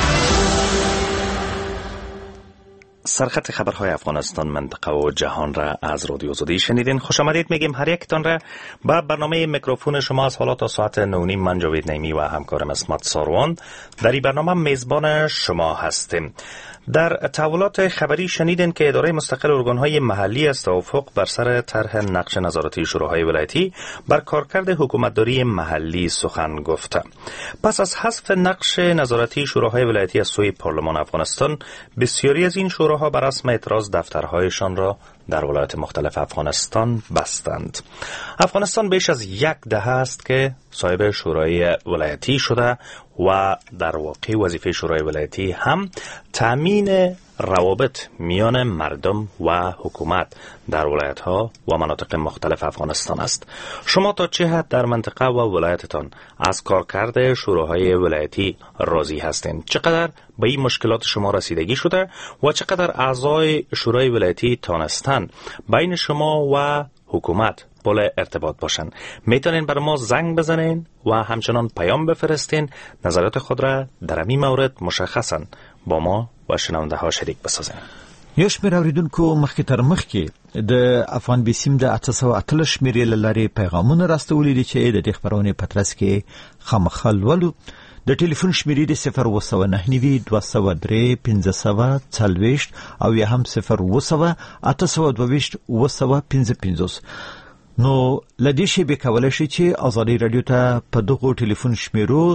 [SPEAKER 1] سرخط خبرهای افغانستان منطقه و جهان را از رادیو آزادی شنیدین. خوش آمدید میگیم هر یکتان را. با برنامه میکروفون شما از حالا تا ساعت نه و نیم من جاوید نعیمی و همکارم اسمت ساروان در این برنامه میزبان شما هستیم. در تحولات خبری شنیدین که اداره مستقل ارگانهای محلی از توافق بر سر طرح نقش نظارتی شوراهای ولایتی بر کارکرد حکومتداری محلی سخن گفته. پس از حذف نقش نظارتی شوراهای ولایتی از سوی پارلمان افغانستان، بسیاری از این شوراها بر رسم اعتراض دفترهایشان را در ولایات مختلف افغانستان بستند. افغانستان بیش از یک دهه است که صاحب شورای ولایتی شده و در واقع وظیفه شورای ولایتی هم تامین روابط میان مردم و حکومت در ولایت‌ها و مناطق مختلف افغانستان است. شما تا چه حد در منطقه و ولایتتان از کارکرد شوراهای ولایتی راضی هستین؟ چقدر به این مشکلات شما رسیدگی شده و چقدر اعضای شورای ولایتی تانستن بین شما و حکومت پل ارتباط باشن؟ میتونین بر ما زنگ بزنین و همچنان پیام بفرستین. نظرات خود را در این مورد مشخصا با ما و شنونده ها شریک بسازین.
[SPEAKER 2] یو شمېر اوریدونکو مخکې تر مخکې د افغان بیسیم د اته سوه اتلس شمېرې له لارې پیغامونه راستولي دي چې د دې خپرونې په ترڅ کې خامخا لولو. د ټلیفون شمېرې د صفر اوه سوه نهه نوي دوه سوه درې پنځه سوه څلوېښت او یا هم صفر اوه سوه اته سوه دوه ویشت اوه سوه پنځه پنځوس. نو له دې شیبې کولی شئ چې ازادي راډیو ته په دغو ټلیفون شمېرو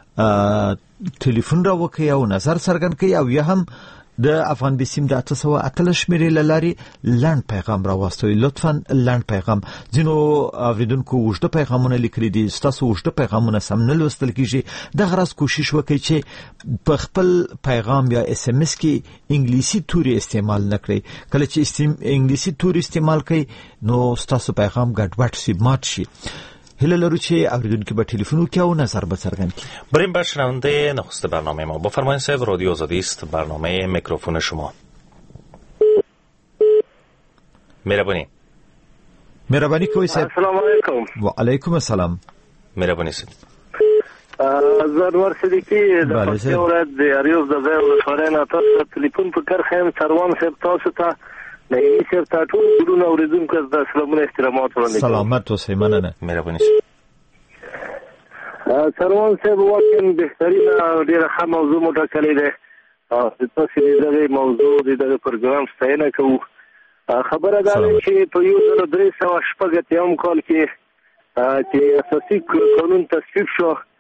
[SPEAKER 2] ټلیفون راوکړئ او نظر څرګند کړئ او یا هم د افغان بیسیم د اته سوه اتلس شمېرې له لارې لنډ پیغام راواستوئ. لطفا لنډ پیغام. ځینو اوریدونکو اوږده پیغامونه لیکلي دي، ستاسو اوږده پیغامونه سم نه لوستل کېږي. دغه راز کوشش وکړئ چې په خپل پیغام یا اس ام اس کې انګلیسي توري استعمال نه کړئ. کله چې انګلیسي توري استعمال کړئ نو ستاسو پیغام ګډوډ شي، مات شي. هیله لرو چې اوریدونکو به تلفن وکړي او نظر به څرګند کړي.
[SPEAKER 1] بریم به شنونده نخست برنامه ما. بفرمایید صاحب، رادیو آزادی است، برنامه میکروفون شما. مهربانی.
[SPEAKER 2] مهربانی کوي صاحب.
[SPEAKER 4] السلام علیکم.
[SPEAKER 2] و علیکم السلام.
[SPEAKER 1] مهربانی صاحب.
[SPEAKER 4] زنور صدیقی د پښتو ولایت د اریوب د ځای ولسوالۍ نه تاسو تلیفون په کار خیم سروان صاحب تاسو ته د یې سر تاسو ګورونه اوریدونکو د سلامونه احترامات وړاندې.
[SPEAKER 2] سلامت اوسئ، مننه.
[SPEAKER 1] مهرباني.
[SPEAKER 4] سروان صاحب واقعا بهترینه ډیره ښه موضوع مو ټاکلې ده. تاسو دې دغه موضوع د دغه پروګرام ستاینه کوو. خبره ده چې په یو سل درې سوه شپږ اتیا کال کې چې اساسي قانون تصویب شو،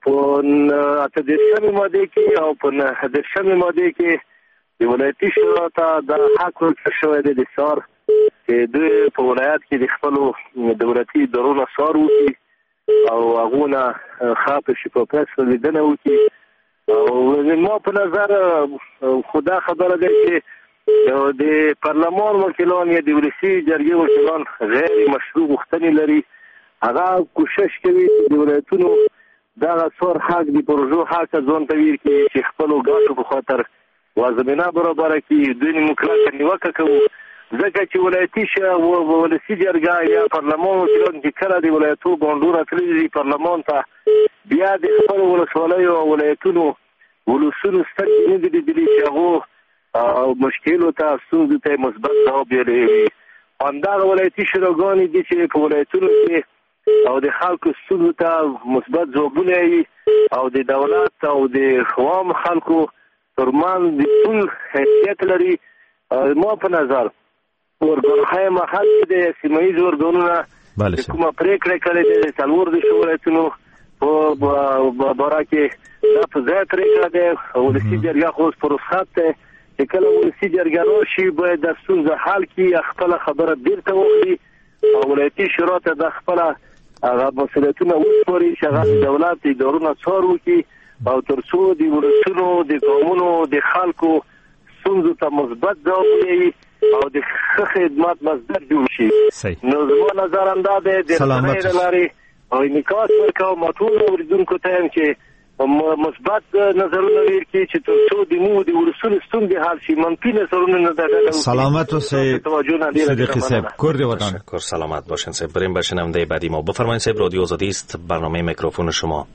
[SPEAKER 4] په اته دېرشمې مادې کې او په نهه دېرشمې مادې کې د ولایتي شورا ته د حق ورکړل شوی دی د څار چې دوی په ولایت کې د خپلو دولتي ادارو نه څار وکړي او هغو نه ښه په شفافیت سره لیدنه وکړي. او ما په نظر خو دا خبره ده چې د پارلمان وکیلان یا د ولسي جرګې وکیلان غیر مشروع غوښتنې لري، هغه کوشش کوي چې د ولایتونو دغه څار حق د پروژو حق ځان ته ویر کړي چې خپلو ګټو په خاطر وازمینه برابره کړي. دوی نیمکرات نیوکه کوو ځکه چې ولایتي ولسي جرګه یا پارلمان وکیلان چې کله د ولایتو ګوندو راتللي دي پارلمان ته، بیا د خپلو ولسوالیو او ولایتونو ولسونو سترګې نه دي لیدلي چې هغو مشکلو ته ستونزو ته مثبت ځواب ویلی. همدغه ولایتي شوراګانې دي چې په ولایتونو کې او د خلکو ستونزو ته مثبت ځوابونه وي او د دولت او د عوام خلکو ترمنځ د ټول حیثیت لري. ما په نظر ورګانهای محل کې د سیمه ییزو ارګانونو کومه پرېکړه کړې ده د څلور دېرشو ولایتونو په باره کې دا په ځای پرېکړه ده. ولسي جرګه خو اوس په رخصت ده چې کله ولسي جرګه راشي باید د ستونزه حل کړي، خپله خبره بیرته وکړي او ولایتي شورا ته د خپله هغه مسؤلیتونه وسپاري چې هغه د دولت ادارونه څار وکړي او تر څو د ولسونو د قومونو د خلکو ستونزو ته مثبت ځواب ووایي او د ښه خدمت مصدر جوړ شي. نو زما نظر همدا دی د رسنیو له لارې او انعکاس ورکوم ټولو اورېدونکو ته یم چې مثبت نظرونه ویر کړي چې تر څو د مو د ولسونو ستونزې حل شي، منفي نظرونه نه دغه.
[SPEAKER 2] سلامت اوسئ صدیقی صاحب، کور وطن.
[SPEAKER 1] شکر، سلامت باشین صاحب. بریم به شنونده بعدی ما. بفرمایید صاحب، رادیو آزادی است، برنامه میکروفون شما.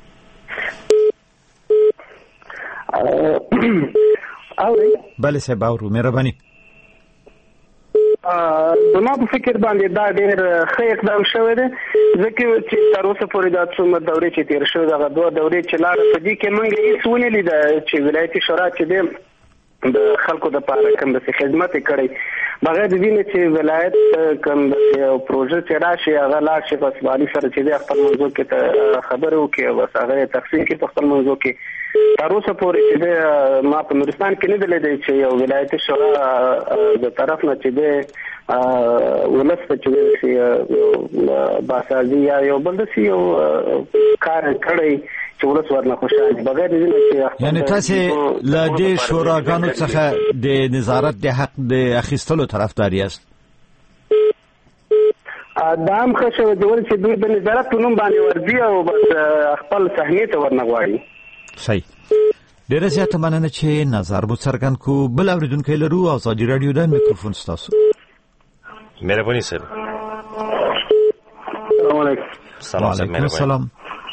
[SPEAKER 2] بله صاحب، اورو مهرباني.
[SPEAKER 9] زما په فکر باندې دا ډېر ښه اقدام شوی دی ځکه چې تر اوسه پورې دا څومره دورې چې تېر شوې دغه دوه دورې چې لاړه په دې کې موږ هېڅ ونه لیده چې ولایتي شورا چې دی د خلکو دپاره کوم داسې خدمت یې کړی بغیر د دې نه چې ولایت کوم داسې پروژه چې راشي هغه لاړ شي په سوالي سره چې دی خپل موضوع کې خبرې وکړي او بس هغه یې تقسیم کړي په خپل موضوع کې. تر اوسه پورې چې دی ما په نورستان کې نه دی لیدی چې یو ولایتي شورا د طرف نه چې دی ولس ته چې دی باسازي یا یو بل داسې یو کار کړی چې ولس ورنه خوشحاله بغیر د دې نه چې
[SPEAKER 2] یعنې تاسې له دې شوراګانو څخه د نظارت د حق د اخیستلو طرفدار یاست؟
[SPEAKER 9] دا هم ښه شوی دی چې دوی د نظارت په نوم باندې ورځي او بس خپل صحنې ته ورنه غواړي.
[SPEAKER 2] صحیح، ډیره زیاته مننه چې نظر مو څرګند کو. بل اوریدونکی لرو، ازادي رادیو د میکروفون ستاسو.
[SPEAKER 1] مهرباني صاحب.
[SPEAKER 9] السلام علیکم.
[SPEAKER 1] سلام علیکم.
[SPEAKER 2] سلام.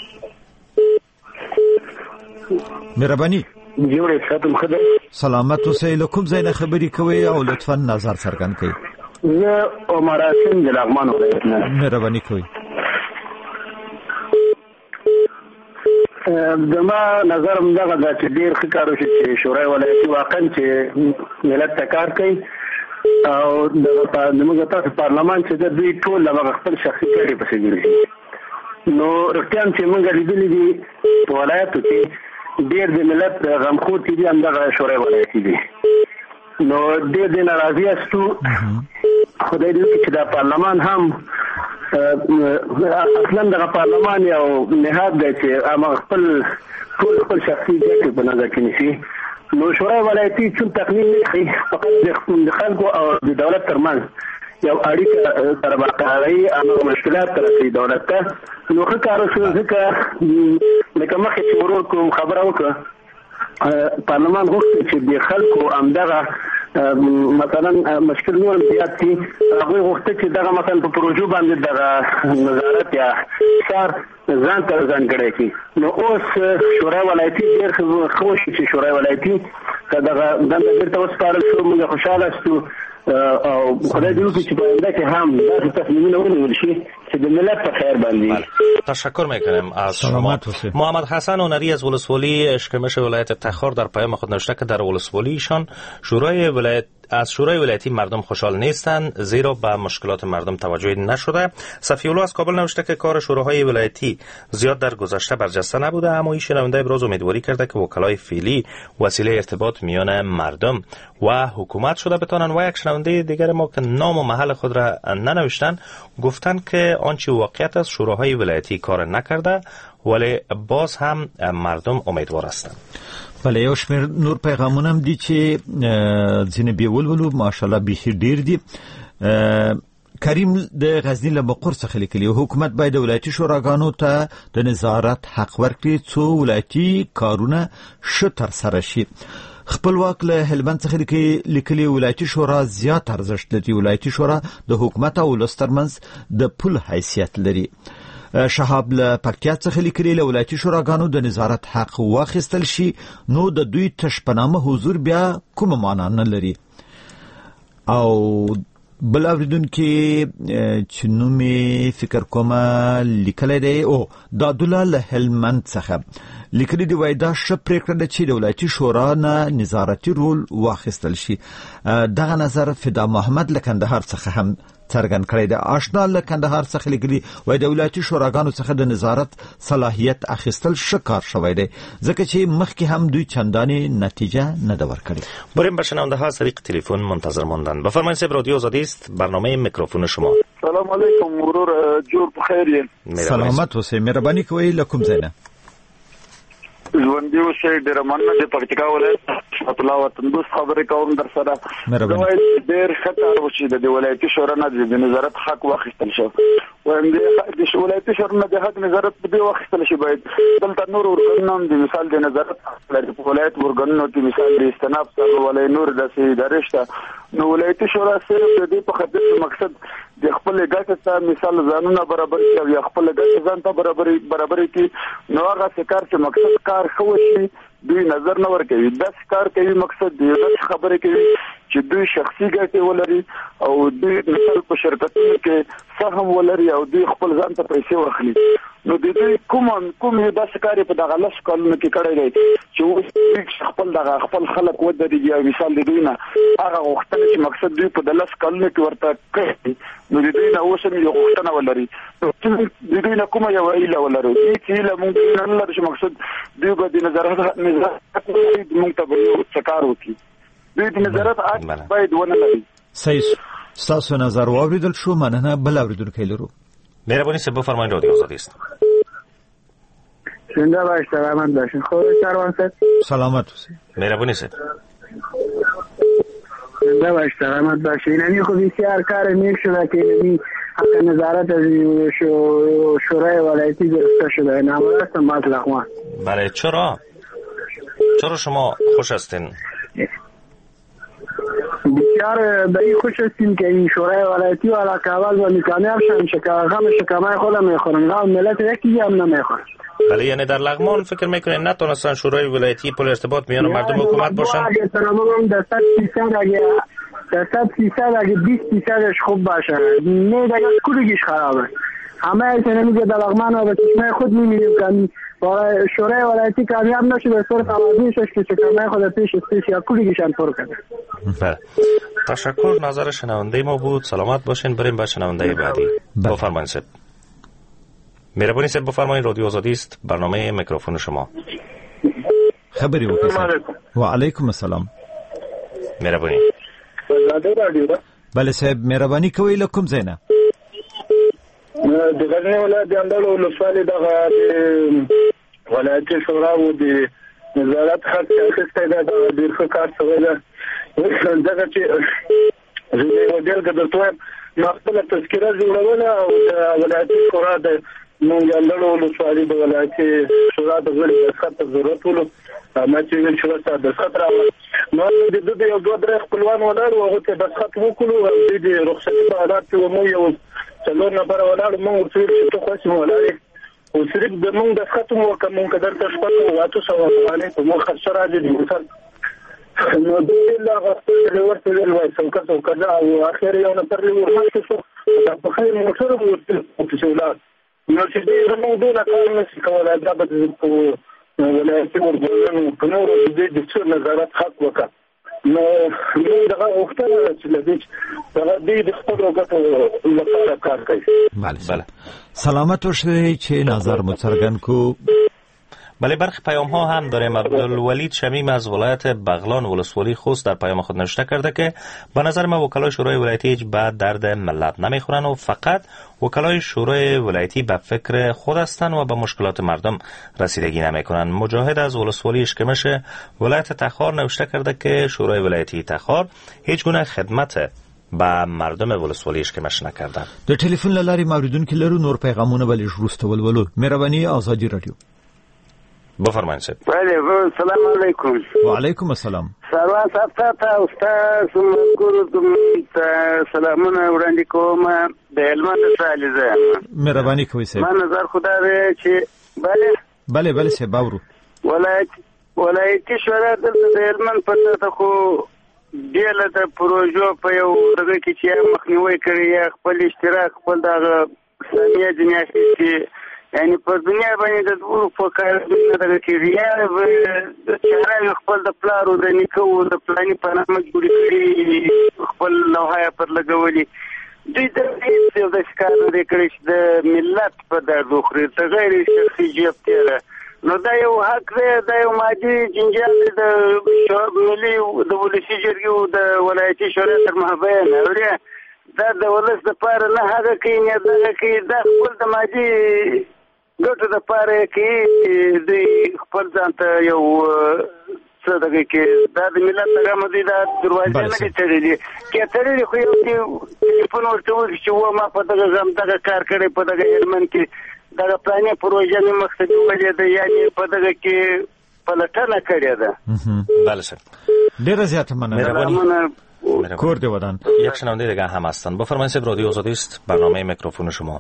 [SPEAKER 2] مهرباني.
[SPEAKER 9] جوړې ساتم خدای.
[SPEAKER 2] سلامت اوسئ. له کوم ځای نه خبرې کوئ او لطفا نظر څرګند کړئ.
[SPEAKER 9] زه عمر حسین د لغمان ولایت نه.
[SPEAKER 2] مهرباني کوئ.
[SPEAKER 9] زما نظر همدغه ده چې ډېر ښه کار وشي چې شورای ولایتي واقعا چې ملت ته کار کوي او زموږ تاسو پارلمان چې ده دوی ټول هغه خپل شخصي ګټې پسې ګرځي. نو رښتیا هم چې موږ لیدلي دي په ولایتو کې ډېر د ملت غمخور چې دي همدغه شورای ولایتي دي. نو ډېر د ناراضي یاستو. خدای دې وکړي چې دا پارلمان هم اصلا دغه پارلمان یو نهاد دی چې هغه خپل ټول خپل شخصي ګټې په نظر کې نیسي. نو شورای ولایتي چون تقنین نه کوي، فقط د خلکو او د دولت ترمنځ یو اړیکه سره برقراري او مشکلات ترسي دولت ته. نو ښه کار وشو ځکه لکه مخکې چې ورور کوم خبره وکړه پارلمان غوښتل چې د خلکو همدغه مثلا مشکل نور زیات دي، هغوی غوښتل چې دغه مثلا په پروژو باندې دغه نظارت یا څار ځان ته ځانګړی کړي. نو اوس شورای ولایتي ډېر ښه وشي چې شورای ولایتي که دغه دنده بېرته وسپارل شو، موږ خوشحاله شو او خدای دې وکړي چې په آینده کې هم داسې تصمیمونه ونیول شي چې د ملت په خیر باندې.
[SPEAKER 1] تشکر میکنم از شما. محمد حسن هنری از ولسوالی اشکمش ولایت تخار در پیام خود نوشته که در ولسوالی ایشان شورای ولایت از شورای ولایتی مردم خوشحال نیستند زیرا به مشکلات مردم توجه نشده. صفی الله از کابل نوشته که کار شوراهای ولایتی زیاد در گذشته برجسته نبوده، اما این شنونده ابراز امیدواری کرده که وکلای فعلی وسیله ارتباط میان مردم و حکومت شده بتانن. و یک شنونده دیگر ما که نام و محل خود را ننوشتن گفتن که آنچه واقعیت است شوراهای ولایتی کار نکرده ولی باز هم مردم امیدوار هستند.
[SPEAKER 2] بله، یو شمیر نور پیغامونه هم دي چې ځینې بیول ولو ماشاءالله بیخي ډیر دي. کریم د غزنی له بقور څخه لیکلی حکومت باید د ولایتي شوراګانو ته د نظارت حق ورکړي څو ولایتي کارونه ښه ترسره شي. خپلواک له هلمند څخه لیکلی ولایتي شورا زیات ارزښت لري. ولایتي شورا د حکومت او ولس ترمنځ د پل حیثیت لري. شهاب له پکتیا څخه لیکلی له ولایتي شوراګانو د نظارت حق واخیستل شي نو د دوی تشپنامه حضور بیا کومه معنا نه لري. او بل اوریدونکي چې نومې فکر کومه لیکلی دی او دادوله له هلمند څخه لیکلی دی وایي دا ښه پرېکړه ده چې د ولایتي شورا نه نظارتي رول واخیستل شي. دغه نظر فدا محمد له کندهار څخه هم څرګند کړی دی. آشنا له کندهار څخه لیکلي وایي د ولایتي شوراګانو څخه د نظارت صلاحیت اخیستل ښه کار شوی دی ځکه چې مخکې هم دوی چندانې نتیجه نه ده ورکړې.
[SPEAKER 1] بریم به شنونده ها طریق تلفن منتظر موندن. بفرمایید صاحب، رادیو آزادی است، برنامه میکروفون شما.
[SPEAKER 5] سلام علیکم مرور جور بخیر.
[SPEAKER 2] سلامت اوسئ، مهرباني کوئ له کوم ځای نه؟
[SPEAKER 5] ژوندي اوسئ، ډېره مننه. د پکتیکا ولایت الله وطن دوست خبرې کوم در سره. زه وایم ډېر ښه کار وشي د ولایتي شورا نه د نظارت حق واخیستل شو. وایم د ولایتي شورا نه د حق نظارت په دې واخیستل شي. باید دلته نور ورګنون د مثال د نظارت لري په ولایت ورګنونو کې مثال د استناب سره ولای نور د ادارې شته. نو ولایتي شورا صرف د دې په خاطر مقصد د خپل ګټه ته مثال ځانونه برابر کوي یا خپل ګټه ځان ته برابر برابر کوي. نو هغه څه کار چې مقصد کار خو شي دوی نظر نه ورکوي. دا کار کوي مقصد دی خبره کوي چې دوی شخصي ګټه ولري او دوی مثال په شرکتونو کې سهم ولري او دوی خپل ځان ته پیسې واخلي. نو د دې کوم کوم یو داسې کار په دغه لاس کالونو کې کړی دی چې اوس خپل دغه خپل خلک ودرېږي او مثال د دوی نه هغه غوښتنه چې مقصد دوی په د لاس کالونو کې ورته کوي. نو د دوی نه اوس هم یو غوښتنه ولري د دوی نه کومه یو ایله ولري چې ایله مونږ نه لرو چې مقصد دوی به د نظارت نظارت مونږ ته به یو څه کار وکړي. دوی د نظارت حق باید ونه لري.
[SPEAKER 2] صحیح. ستاسو نظر واوریدل شو. مننه. بل اوریدونکی لرو.
[SPEAKER 1] مهربانی صاحب بفرمایید، رادیو آزادی است.
[SPEAKER 8] زنده باشید، سلامت باشید. خوب سروان صاحب.
[SPEAKER 2] سلامت باشید.
[SPEAKER 1] مهربانی صاحب.
[SPEAKER 8] زنده باشید، سلامت باشید. اینمی خب بسیار کار نیک شده که اینمی حق نظارت از شورای ولایتی گرفته شده. نامرست مطلق ما.
[SPEAKER 1] بله، چرا؟ چرا شما خوش هستین؟
[SPEAKER 8] بسیار به این خوش هستیم که این شورای ولایتی و علاقه اول و میکامیاب شدن که غم شکمای خود میخورن، غم ملت یکی هم نمیخورن.
[SPEAKER 1] بله، یعنی در لغمان فکر میکنین نتونستن شورای ولایتی پل ارتباط میان مردم حکومت باشن؟
[SPEAKER 8] اگه ترامم در صد فیصد اگه در صد فیصد اگه بیست فیصدش خوب باشه، نه دیگه کلگیش خرابه. همه ایسا نمیگه در لغمان و به چشمه خود میبینیم که شورای ولایتی کامیاب نشده، صرف آوازیشش که چکمه خود پیش استیش یا کلگیشن پر کرده.
[SPEAKER 1] بله، تشکر. نظر شنونده ما بود. سلامت باشین. بریم به شنونده بعدی. بفرمایید صاحب. مهربانی صاحب بفرمایید، رادیو آزادی است، برنامه میکروفون شما.
[SPEAKER 2] خبری وکړئ. و علیکم السلام.
[SPEAKER 1] مهربانی.
[SPEAKER 2] بله صاحب، مهرباني کوئ له کوم ځای نه؟
[SPEAKER 5] د غزنی ولایت د اندړو ولسوالۍ دغه ولایتي شورا و د نظارت حق اخیستی دی. دا ډېر ښه کار شوی دی ځکه چې زه یوه بېلګه درته وایم، ما خپله تذکره جوړوله او د ولایتي شورا د مونږ د اندړو ولسوالۍ د ولایتي شورا د غړي دستخط ته ضرورت ولو. ما چې ویل چې ورته دستخط راوړل، نو د ده د یو دوه درې خپلوان ولاړ وو، هغو ته رخصت وکړو او دوی د رخصتي په حالات کې ومو یو څلور نفره ولاړو. مونږ ورته ویل چې ته خوښ مو ولاړې او صرف د مونږ دستخط مو وکړه، مونږ که درته شپږ سوه اته سوه افغانۍ په مونږ خرڅه راځي د موټر. نو دوی ویل هغه خپل ورته ویل وایي څوکه څوکه ده او اخر یو نفر لې ورمخکې شو په خیر موټر مو ورته چې ولاړ. نو چې دوی زموږ دونه کار نه شي کولی، دا به په ولایتي ورګورنو په نورو د دوی د څو نظارت حق وکړه
[SPEAKER 21] نو موږ دغه وختونه چې لږ دغه دې د خپل وګټو لپاره کار کوي.
[SPEAKER 2] بله بله سلامت باشید. چه نظر مترجم کو؟
[SPEAKER 1] بله برخی پیام ها هم داریم. عبدالولید شمیم از ولایت بغلان ولسوالی خوست در پیام خود نوشته کرده که به نظر ما وکلای شورای ولایتی هیچ به درد ملت نمیخورن و فقط وکلای شورای ولایتی به فکر خود هستند و به مشکلات مردم رسیدگی نمیکنن. مجاهد از ولسوالی اشکمش ولایت تخار نوشته کرده که شورای ولایتی تخار هیچ گونه خدمت با مردم ولسوالی اشکمش نکردن.
[SPEAKER 2] در تلفن لاری موریدونکو لرو نور پیغامونه ولی روسته ولولو. مهربانی آزادی رادیو.
[SPEAKER 1] بفرمایید سید.
[SPEAKER 12] بله سلام علیکم.
[SPEAKER 2] و علیکم السلام.
[SPEAKER 12] سلام ستا ته استاد مذکور سلامونه وړاندې کوم د هلمند سالیزه.
[SPEAKER 2] مهرباني کوئ سید.
[SPEAKER 12] ما نظر خدا دی چې بله
[SPEAKER 2] بله بله سید باورو.
[SPEAKER 12] ولایت ولایتي شورا دلته د هلمند په تاسو خو ډیله د پروژو په یو دغه کې چې مخنیوي کړی یا خپل اشتراک خپل دغه اسلامي جنیاتي چې یعنی په دنیا باندې د دوه په کار دغه کې ریال د چاره خپل د پلارو د نیکو د پلاني په نامه جوړ کړی خپل لوحه پر لګولي دوی د دې د ښکار د کړش د ملت په د دوخري ته غیر شخصي جیب تیره نو دا یو حق دی دا یو مادي جنجال د شعب ملي د ولسی جرګو د ولایتي شورا تر محبین اوریا دا د ولس د پاره نه هغه کې نه دغه کې د خپل د مادي ګټو د پاره کې د خپل ځان ته یو څه دغه کې دا د ملت هغه مدي دا دروازه نه کېږي کې ترې خو یو ټلیفون ورته وکړي چې و ما په دغه ځم دغه کار کړی په دغه هلمند کې دغه پلاني پروژه مې مقصدي ولې ده یعنی په دغه کې پلټنه کړې ده.
[SPEAKER 1] بله سر
[SPEAKER 2] ډیره زیاته مننه. کور دی ودان.
[SPEAKER 1] یک شنونده دیگه هم هستند. بفرمایید سید. رادیو آزادی است. برنامه میکروفون شما.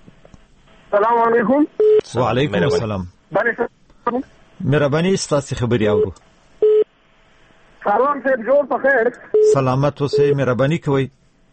[SPEAKER 21] سلام علیکم.
[SPEAKER 2] و علیکم السلام.
[SPEAKER 21] بله
[SPEAKER 2] مهربانی ستاسو خبري اورو.
[SPEAKER 21] سلام صاحب جوړ په خیر.
[SPEAKER 2] سلامت اوسئ. مهرباني کوئ.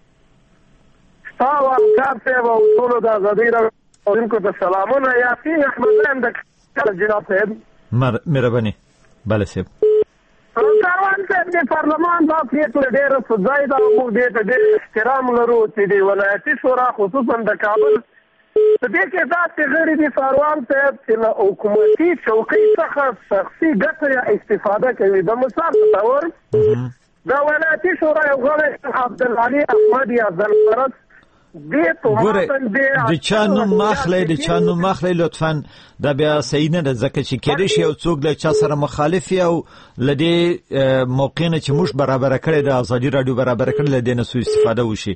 [SPEAKER 21] تاسو کار صاحب او ټول د آزادۍ راغونکو ته سلامونه. یاسین احمدزان د جناب صاحب.
[SPEAKER 2] مهرباني. بله صاحب.
[SPEAKER 21] کاروان صاحب د پارلمان دا پریکړه ډېره سوځای دا موږ دې ته ډېر احترام لرو چې د ولایتي شورا خصوصا د کابل په دې کې داسې غړي دي کاروان صاحب چې له حکومتي چوکۍ څخه شخصي ګټه یا استفاده کوي. د مثال په تور د ولایتي شورا یو غړی عبدالعلي احمد یا زلفرس
[SPEAKER 2] ګوره د چا نوم ماخلی د چا نوم ماخلی لطفا دا بیا صحیح نه ده ځکه چې کېدای شي یو څوک له چا سره مخالف وي او له دې موقع نه چې موږ برابره کړې د ازادي راډیو برابره کړې له دې نه سوء استفاده وشي.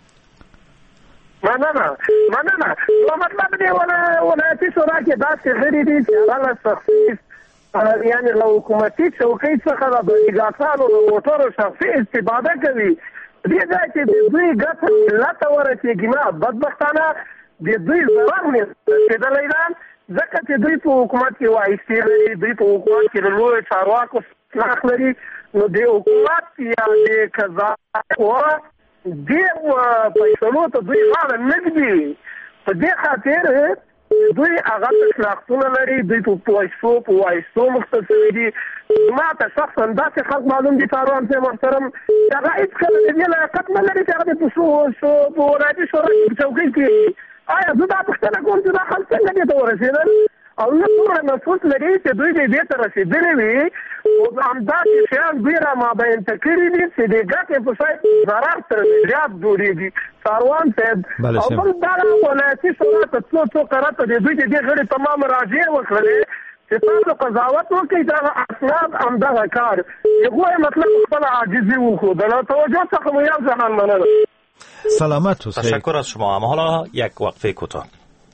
[SPEAKER 21] مننه مننه نو مطلب دی ولایتي شورا کې داسې غړي دي چې هغه شخصي یعنی له حکومتي چوکۍ څخه د بډیګاسانو د موټرو شخصي استفاده کوي. دې ځای کې د دوی ګټه ملت ته ورسېږي نه بدبختانه د دوی ضرر نه رسېدلی ده ځکه چې دوی په حکومت کې وایستې لري دوی په حکومت کې د لویو چارواکو شناخت لري نو د حکومت یا د قضا دې فیصلو ته دوی غاړه نه ږدي. په دې خاطر دوی هغه شناختونه لري دوی په وایسو په وایسو مختصوي دي. ما ته شخصا داسې خلک معلوم دي کاروان صاحب محترم چې هغه هېڅکله د دې لیاقت نه لري چې هغه په ولایتي شورا کې په چوکۍ کې آیا زه دا پوښتنه کوم چې دا خلک څنګه دې ته ورسېدل او نه څومره نفوس لري چې دوی دې ته رسېدلي وي او همداسې شیان دوی را مابین ته کړي دي چې د ګټې په شاید ضرر تر زیات جوړېږي. کاروان صاحب او بل دا ولایتي شورا ته څو څو کرته د دوی د دې غړي تمام مراجعې وکړلې چې تاسو قضاوت وکړئ دا اسناد همدغه کار یو مطلب خپل عاجزي وښودل او توجه څخه مو یو ځهان مننه.
[SPEAKER 2] سلامت اوسئ.
[SPEAKER 1] تشکر از شما. اما حالا یک وقفه کوتاه.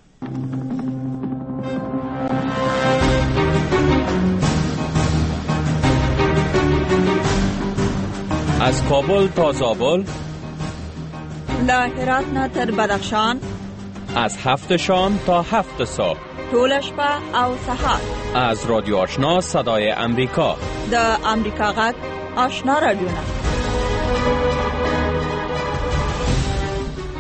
[SPEAKER 13] از کابل تا زابل،
[SPEAKER 23] له هرات نه تر بدخشان،
[SPEAKER 13] از هفت شام تا هفت صبح،
[SPEAKER 23] ټول شپه او سهار.
[SPEAKER 13] از رادیو آشنا صدای امریکا،
[SPEAKER 23] د امریکا غږ آشنا رادیو.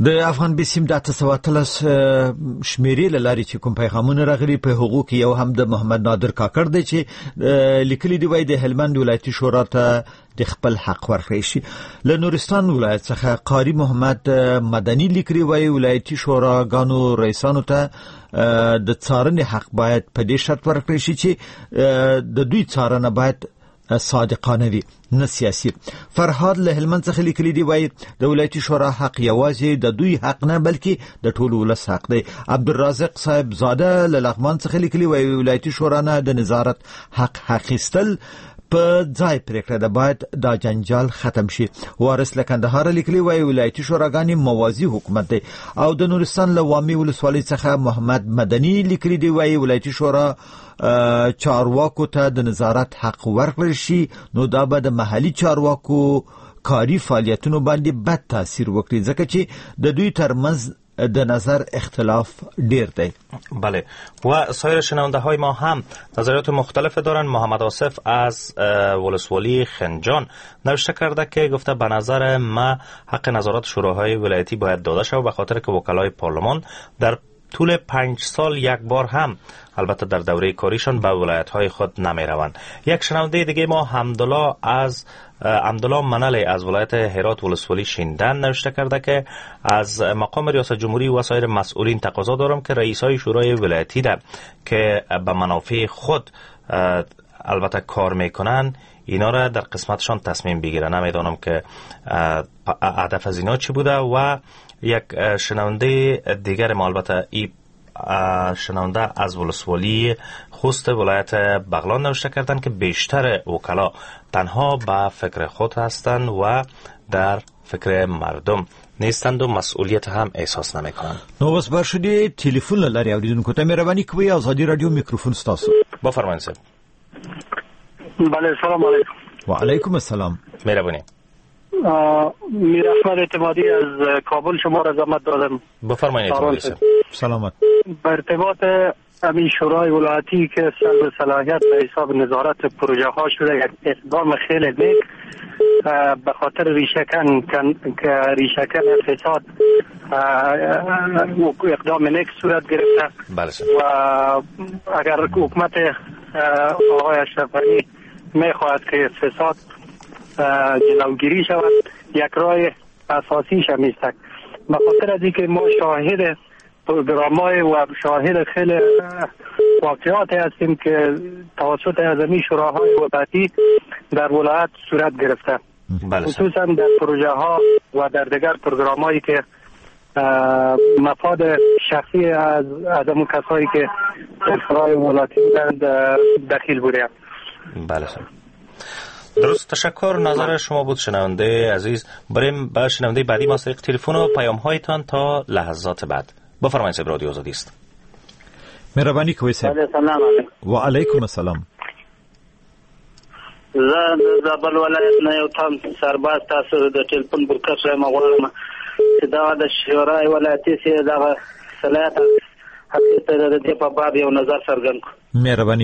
[SPEAKER 2] د افغان بسیم د تسواتلس شمیرې لاري چې کوم پیغامونه راغلي په حقوق کې یو هم د محمد نادر کاکړ دی چې لیکلي دی وای د هلمند ولایتي شورا ته د خپل حق ورکړي شي. له نورستان ولایت څخه قاری محمد مدني لیکلي وای ولایتي شوراګانو رئیسانو ته د څارنې حق باید په دې شرط ورکړي شي چې د دوی څارنه باید صادقانه وي نه سیاسي. فرهاد له هلمند څخه لیکلي دی وای د ولایتي شورا حق یوازې د دوی حق نه بلکې د ټولو ولس حق دی. عبدالرازق صاحب زاده له لغمان څخه لیکلي وای ولایتي شورا نه د نظارت حق حقیقتل په ځای پریکړه ده باید دا جنجال ختم شي. وارث له کندهار لیکلي وای ولایتي شوراګانې موازی حکومت دی. او د نورستان له وامي ولسوالۍ څخه محمد مدني لیکلي دی وای ولایتي شورا چارواکو ته د نظارت حق ورکړل شي نو دا به د محلي چارواکو کاری فعالیتونو باندې بد تاثیر وکړي ځکه چې د دوی ترمنځ د نظر اختلاف ډیر دی.
[SPEAKER 1] بله و سایر شنونده های ما هم نظریات مختلف دارن. محمد آصف از ولسوالی خنجان نوشته کرده که گفته به نظر ما حق نظارت شوراهای ولایتی باید داده شود به خاطر که وکلای پارلمان در طول پنج سال یک بار هم البته در دوره کاریشان به ولایت‌های خود نمی‌روند. یک شنونده دیگه ما حمدالله از حمدالله منل از ولایت هرات ولسوالی شیندن نوشته کرده که از مقام ریاست جمهوری و سایر مسئولین تقاضا دارم که رئیسای شورای ولایتی در که به منافع خود البته کار میکنن اینا را در قسمتشان تصمیم بگیرن. نمیدونم که هدف از اینا چی بوده. و یک شنونده دیگر ما البته ای شنونده از ولسوالی خوست ولایت بغلان نوشته کردن که بیشتر وکلا تنها به فکر خود هستند و در فکر مردم نیستند و مسئولیت هم احساس نمیکنند.
[SPEAKER 2] نو بس برشدی تلفن لاری اوریدونکو ته مهرباني کوي آزادی رادیو میکروفون ستاسو.
[SPEAKER 1] بفرمایید.
[SPEAKER 8] بله سلام علیکم.
[SPEAKER 2] و علیکم السلام.
[SPEAKER 1] مهربانی.
[SPEAKER 8] میر احمد اعتمادی از کابل شما را زحمت دادم.
[SPEAKER 1] بفرمایید.
[SPEAKER 2] سلامت.
[SPEAKER 8] به ارتباط همین شورای ولایتی که سلب صلاحیت به حساب نظارت پروژه ها شده یک اقدام خیلی نیک به خاطر ریشه‌کن که ریشه‌کن فساد اقدام نیک صورت گرفته.
[SPEAKER 1] بله.
[SPEAKER 8] و اگر حکومت آقای اشرف غنی میخواهد که فساد جلوگیری شود یک راه اساسیش هم است. به خاطر از اینکه ما شاهد پروگرام‌های و شاهد خیلی واقعات هستیم که توسط اعظمی شوراهای ولایتی در ولایت صورت گرفته. خصوصا در پروژه ها و در دیگر پروگرام‌هایی که مفاد شخصی از آدم کسایی که شورای ولایتی داخل بودند.
[SPEAKER 1] بله. درست، تشکر. نظر شما بود شنونده عزیز. بریم با شنونده بعدی ما طریق تلفن و پیام هایتان تا لحظات بعد. بفرمایید صاحب، رادیو آزادی است.
[SPEAKER 2] مهربانی کوي صاحب.
[SPEAKER 12] سلام علیکم.
[SPEAKER 2] و علیکم السلام.
[SPEAKER 12] زه د زابل ولایت نه یو تم سرباز تاسو د ټلیفون برکت را مغواړم چې دا د شورای ولایتي سي دا صلاحیت حقیقت د دې په باب یو نظر څرګند کړ.
[SPEAKER 2] مهربانی.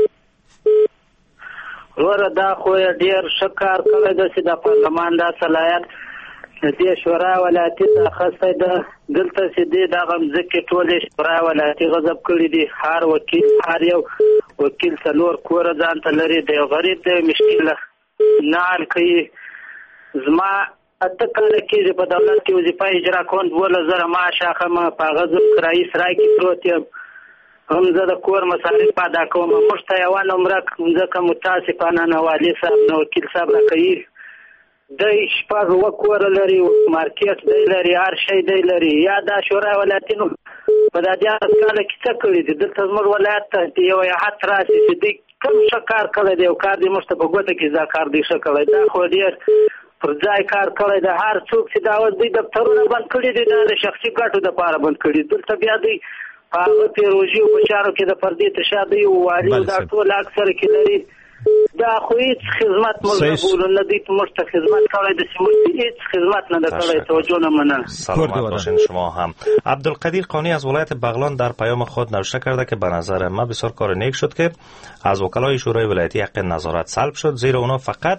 [SPEAKER 12] ور دا خو ډیر شکار کړی د سي د پارلمان د صلاحیت د دې شورای ولایتي خاصه ده دلته سي د غم ځکه ټول شورای ولایتي غضب کړی دي. هر وکیل هر یو وکیل څلور کور ځان ته لري دی غریب دی مشکل نه حل کوي. زما اته کله کې په دولت کې وظیفه اجرا کوم ولا زره معاش اخم په غضب کرای سرای کې پروت یم. هم زه د کور مصارف ادا کوم. مشته یو نمبر ځکه متاسفانه نه والی صاحب نو وکیل صاحب راکوي د شپږ وکور لري مارکیټ دی لري هر شی دی لري. یا دا شورای ولایتي نو په دا دیار کال کې څه کړی دي دلته زموږ ولایت ته یو حد راسي چې دی کوم څه کار کړی دی او کار دی مشته په ګوته کې ځا کار دی څه کړی دا خو ډیر پر ځای کار کړی دی. هر څوک چې دا ول دی دفترونه بند کړی دي د شخصي ګټو لپاره بند کړی دلته بیا دی هغه پیروژي او بچارو کې د فردي تشابه او والی دا ټول اکثر کې لري. دا خو هیڅ خدمت مزبور نه دي مشته خدمت کړی د سیمه هیڅ خدمت نه کړی. توجه نه منه.
[SPEAKER 1] سلامت باشین شما هم. عبدالقدیر قانی از ولایت بغلان در پیام خود نوشته کرده که به نظر ما بسیار کار نیک شد که از وکلای شورای ولایتی حق نظارت سلب شد، زیرا اونا فقط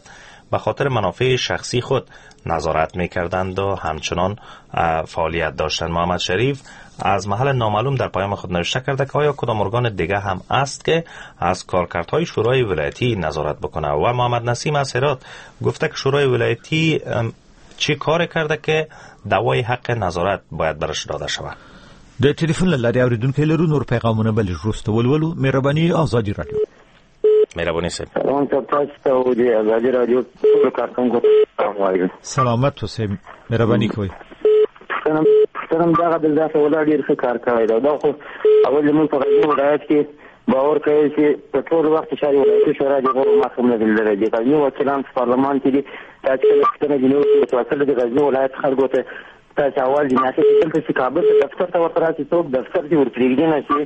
[SPEAKER 1] به خاطر منافع شخصی خود نظارت میکردند و همچنان فعالیت داشتند. محمد شریف از محل نامعلوم در پیام خود نوشته کرده که آیا کدام ارگان دیگه هم است که از کارکردهای شورای ولایتی نظارت بکنه. و محمد نسیم از هرات گفته که شورای ولایتی چی کار کرده که دعوای حق نظارت باید برش داده شود.
[SPEAKER 2] د ټلیفون لارې اوریدونکو لرو نور پیغامونه بل وروسته ولولو. مهرباني آزادي رادیو.
[SPEAKER 1] مهرباني صاحب.
[SPEAKER 10] سلام تاسو ته او د آزادي رادیو ټول کارکونکو ته
[SPEAKER 2] سلامت اوسئ. مهرباني کوئ.
[SPEAKER 10] سلام سلام دا د ځای ولا ډیر ښه کار کوي دا دا خو اول موږ په غوږ ولایت کې باور کوي چې په ټول وخت شاري ولایتي شورا د غوړو محکمه دلته دی غزنی وکیلان په پارلمان کې دي تاسو ته د نوو په واسطه د غزنی ولایت خلکو ته تاسو اول د ناسې دلته چې کابل دفتر ته ورته څوک دفتر کې ورپریږدي نه چې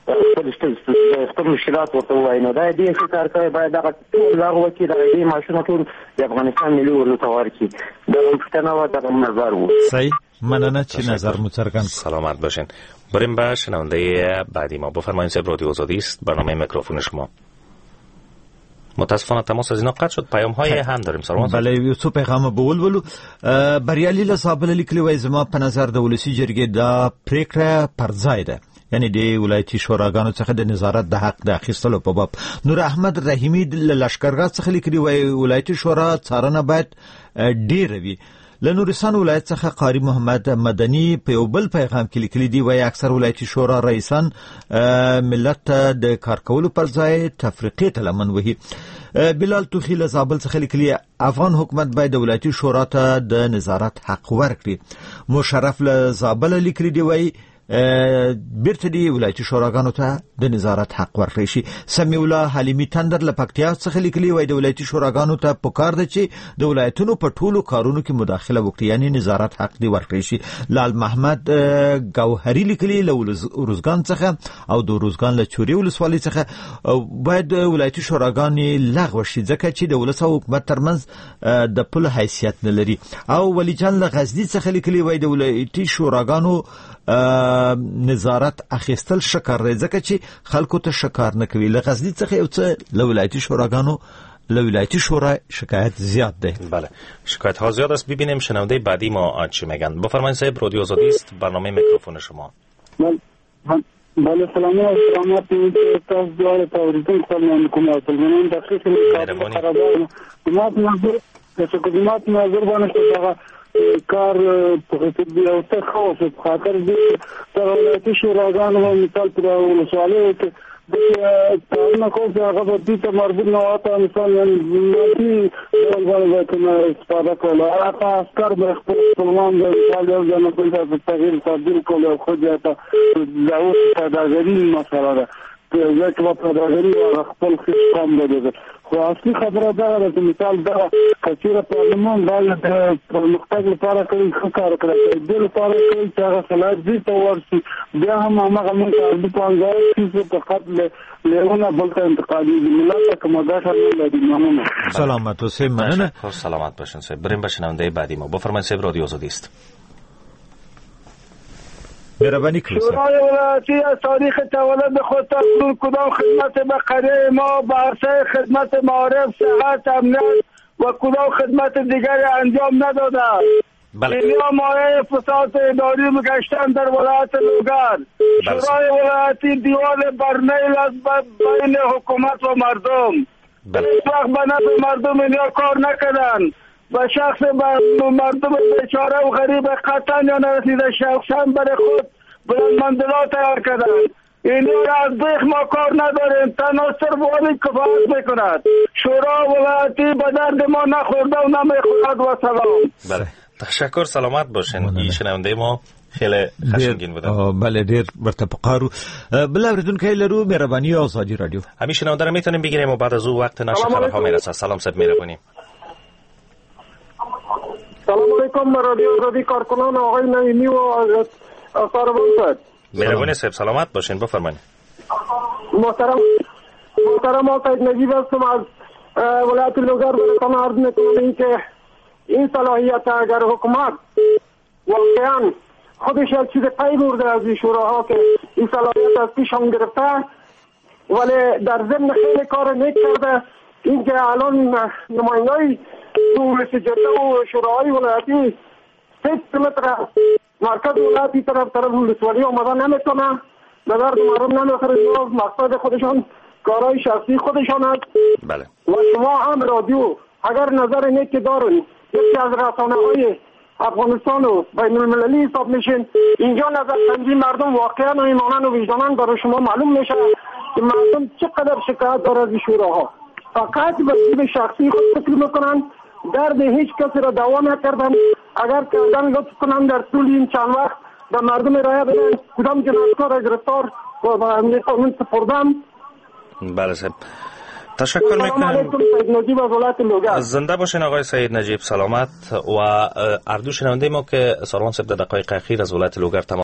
[SPEAKER 10] خپل مشکلات ورته وایي نو دا دې څه کار کوي باید دا ټول لاغو کې د دې ماشوم ټول د افغانستان ملي ورته ورکی دا پښتنه و دا نظر وو.
[SPEAKER 2] صحیح مننه چې نظر مو څرګند.
[SPEAKER 1] سلامت باشین. بریم به شنونده بعدی ما. بفرمایید صاحب رادیو آزادی است، برنامه میکروفون شما. متاسفانه تماس از اینا قطع شد. پیام های هم داریم سلام.
[SPEAKER 2] بله یو څو پیغام به ولولو. بریالي له صاحب لیکلی وای زما په نظر د ولسی جرګې دا پریکړه پر ځای ده، یعنی د ولایتي شوراګانو څخه د نظارت د حق د اخیستلو په باب. نور احمد رحیمی د لشکرګاه څخه لیکلی وای ولایتي شورا څارنه باید ډیر وي. له نورستان ولایت څخه قاری محمد مدني په یو بل پیغام کې لیکلي دی وای اکثر ولایتي شورا رئیسان ملت د کار کولو پر ځای تفریقې ته لمن وهي. بلال توخی له زابل څخه لیکلي افغان حکومت باید د ولایتي شورا ته د نظارت حق ورکړي. مشرف له زابل لیکلي دی وای بیرته دی ولایتي شوراګانو ته د نظارت حق ورکړي شي. سمیع الله حلیمی تندر له پکتیا څخه لیکلي وای د ولایتي شوراګانو ته پکار ده چې د ولایتونو په ټولو کارونو کې مداخله وکړي، یعنی نظارت حق دی ورکړي شي. لال محمد گوهری لیکلي له روزګان څخه او د روزګان له چوري ولسوالۍ څخه باید ولایتي شوراګانې لغوه شي ځکه چې د ولس او حکومت ترمنځ د پل حیثیت نه لري. او ولی جان له غزنی څخه لیکلي وای د ولایتي شوراګانو نظارت اخیستل شکر دی ځکه چې خلکو ته شکار نه کوي. له غزنی څخه یو څه له ولایتي شوراګانو له ولایتي شورا شکایت زیاد ده.
[SPEAKER 1] بله شکایت ها زیاد است. ببینیم شنونده بعدی ما چی میگن. بفرمایید صاحب رادیو آزادی است، برنامه میکروفون شما.
[SPEAKER 8] بله سلام و سلامت تاسو دواره تاوریدون سلام کوم سلمان دقیق
[SPEAKER 1] مهربانی
[SPEAKER 8] حکومت نظر چې حکومت نظر باندې څنګه کار په دې او څه خو په خاطر دې ولایتي شوراګانو مثال پر ولسوالۍ کې د تاسو کو څه هغه د دې مربوط نه واته مثال یعنی دې ډول باندې کومه استفاده کوله هغه اسکر به خپل سلمان د فعالیت نه کوي د تغییر تبدیل کوله خو دې ته داوود سوداګري مسله ده چې په پرداګري او خپل خصم ده. خو اصلي خبره ده چې مثال دا کچېره پارلمان باید د پرمختګ لپاره کوي ښه کار کوي د لپاره کوي چې هغه صلاحیت دې ته ورسي بیا هم هغه موږ د پانګوال چې په قتل لیونه بلته انتقالي ملت کومه ګټه نه لري. ممنون.
[SPEAKER 2] سلامت اوسئ. مننه.
[SPEAKER 1] سلامت باشین صاحب. بریم به شنونده بعدی ما. بفرمایید صاحب رادیو آزادی است.
[SPEAKER 2] مهربانی کنید.
[SPEAKER 12] شورای ولایتی از تاریخ تولد خود تقریر کدام خدمت به قریه ما به عرصه خدمت معارف، صحت، امنیت و کدام خدمت دیگری انجام نداده. اینیا مایه فساد اداری میگشتن در ولایت لوگر. شورای ولایتی دیوال برنیل از بین حکومت و مردم. هیچ وقت به نفع مردم اینیا کار نکردن. و شخص مردم بیچاره و غریب قطعا یا نرسیده شخصا برای خود بلندمنزلا تیار کردن. اینو از بیخ ما کار نداریم، تنها صرف ولی کفایت میکند. شورا ولایتی به درد ما نخورده و نمیخورد. و سلام.
[SPEAKER 1] بله تشکر. سلامت باشین. این شنونده ما خیلی خشمگین بودن.
[SPEAKER 2] بله ډیر ورته پقارو. بل اوریدونکو لرو مهرباني آزادی رادیو.
[SPEAKER 1] همین شنونده رو میتونیم بگیریم و بعد از او وقت نشر خبرها میرسه. سلام صاحب مهربانی.
[SPEAKER 21] سلام علیکم رادیو آزادی کارکنان آقای نعیمی و ساربان صاحب.
[SPEAKER 1] مهربانی صاحب سلامت باشین. بفرمایید.
[SPEAKER 21] محترم محترم آقای نجیب هستم از ولایت لوگر. براتون عرض میکنم که این صلاحیت اگر حکومت واقعا خودش یک چیز پی برده از این شوراها که این صلاحیت از پیشم گرفته ولی در ضمن خیلی کار نیک کرده. این که الان نماینده‌ای رئیس جمهور و شورای ولایتی سه کیلومتر مرکز ولایتی طرف طرف ولسوالی آمدن نمیتونه به درد مردم نمیخوره. مقصد خودشان کارهای شخصی خودشان است.
[SPEAKER 1] بله.
[SPEAKER 21] و شما هم رادیو اگر نظر نیکی دارین یکی از رسانه های افغانستان و بین المللی حساب میشین، اینجا نظر سنجی مردم واقعا ایمانن و وجدانن برای شما معلوم میشه که مردم چقدر شکایت داره از شوراها. فقط به جیب شخصی خود فکر میکنن، درد هیچ کسی را دوا نکردن. اگر کردن لطف کنن در طول این چند وقت به مردم رای بدن کدام جنایتکار را گرفتار و به قانون سپردن.
[SPEAKER 1] بله صاحب، تشکر میکنم. زنده باشین آقای سید نجیب، سلامت. و اردو شنونده ما که سروان صاحب در دقایق اخیر از ولایت لوگر تماس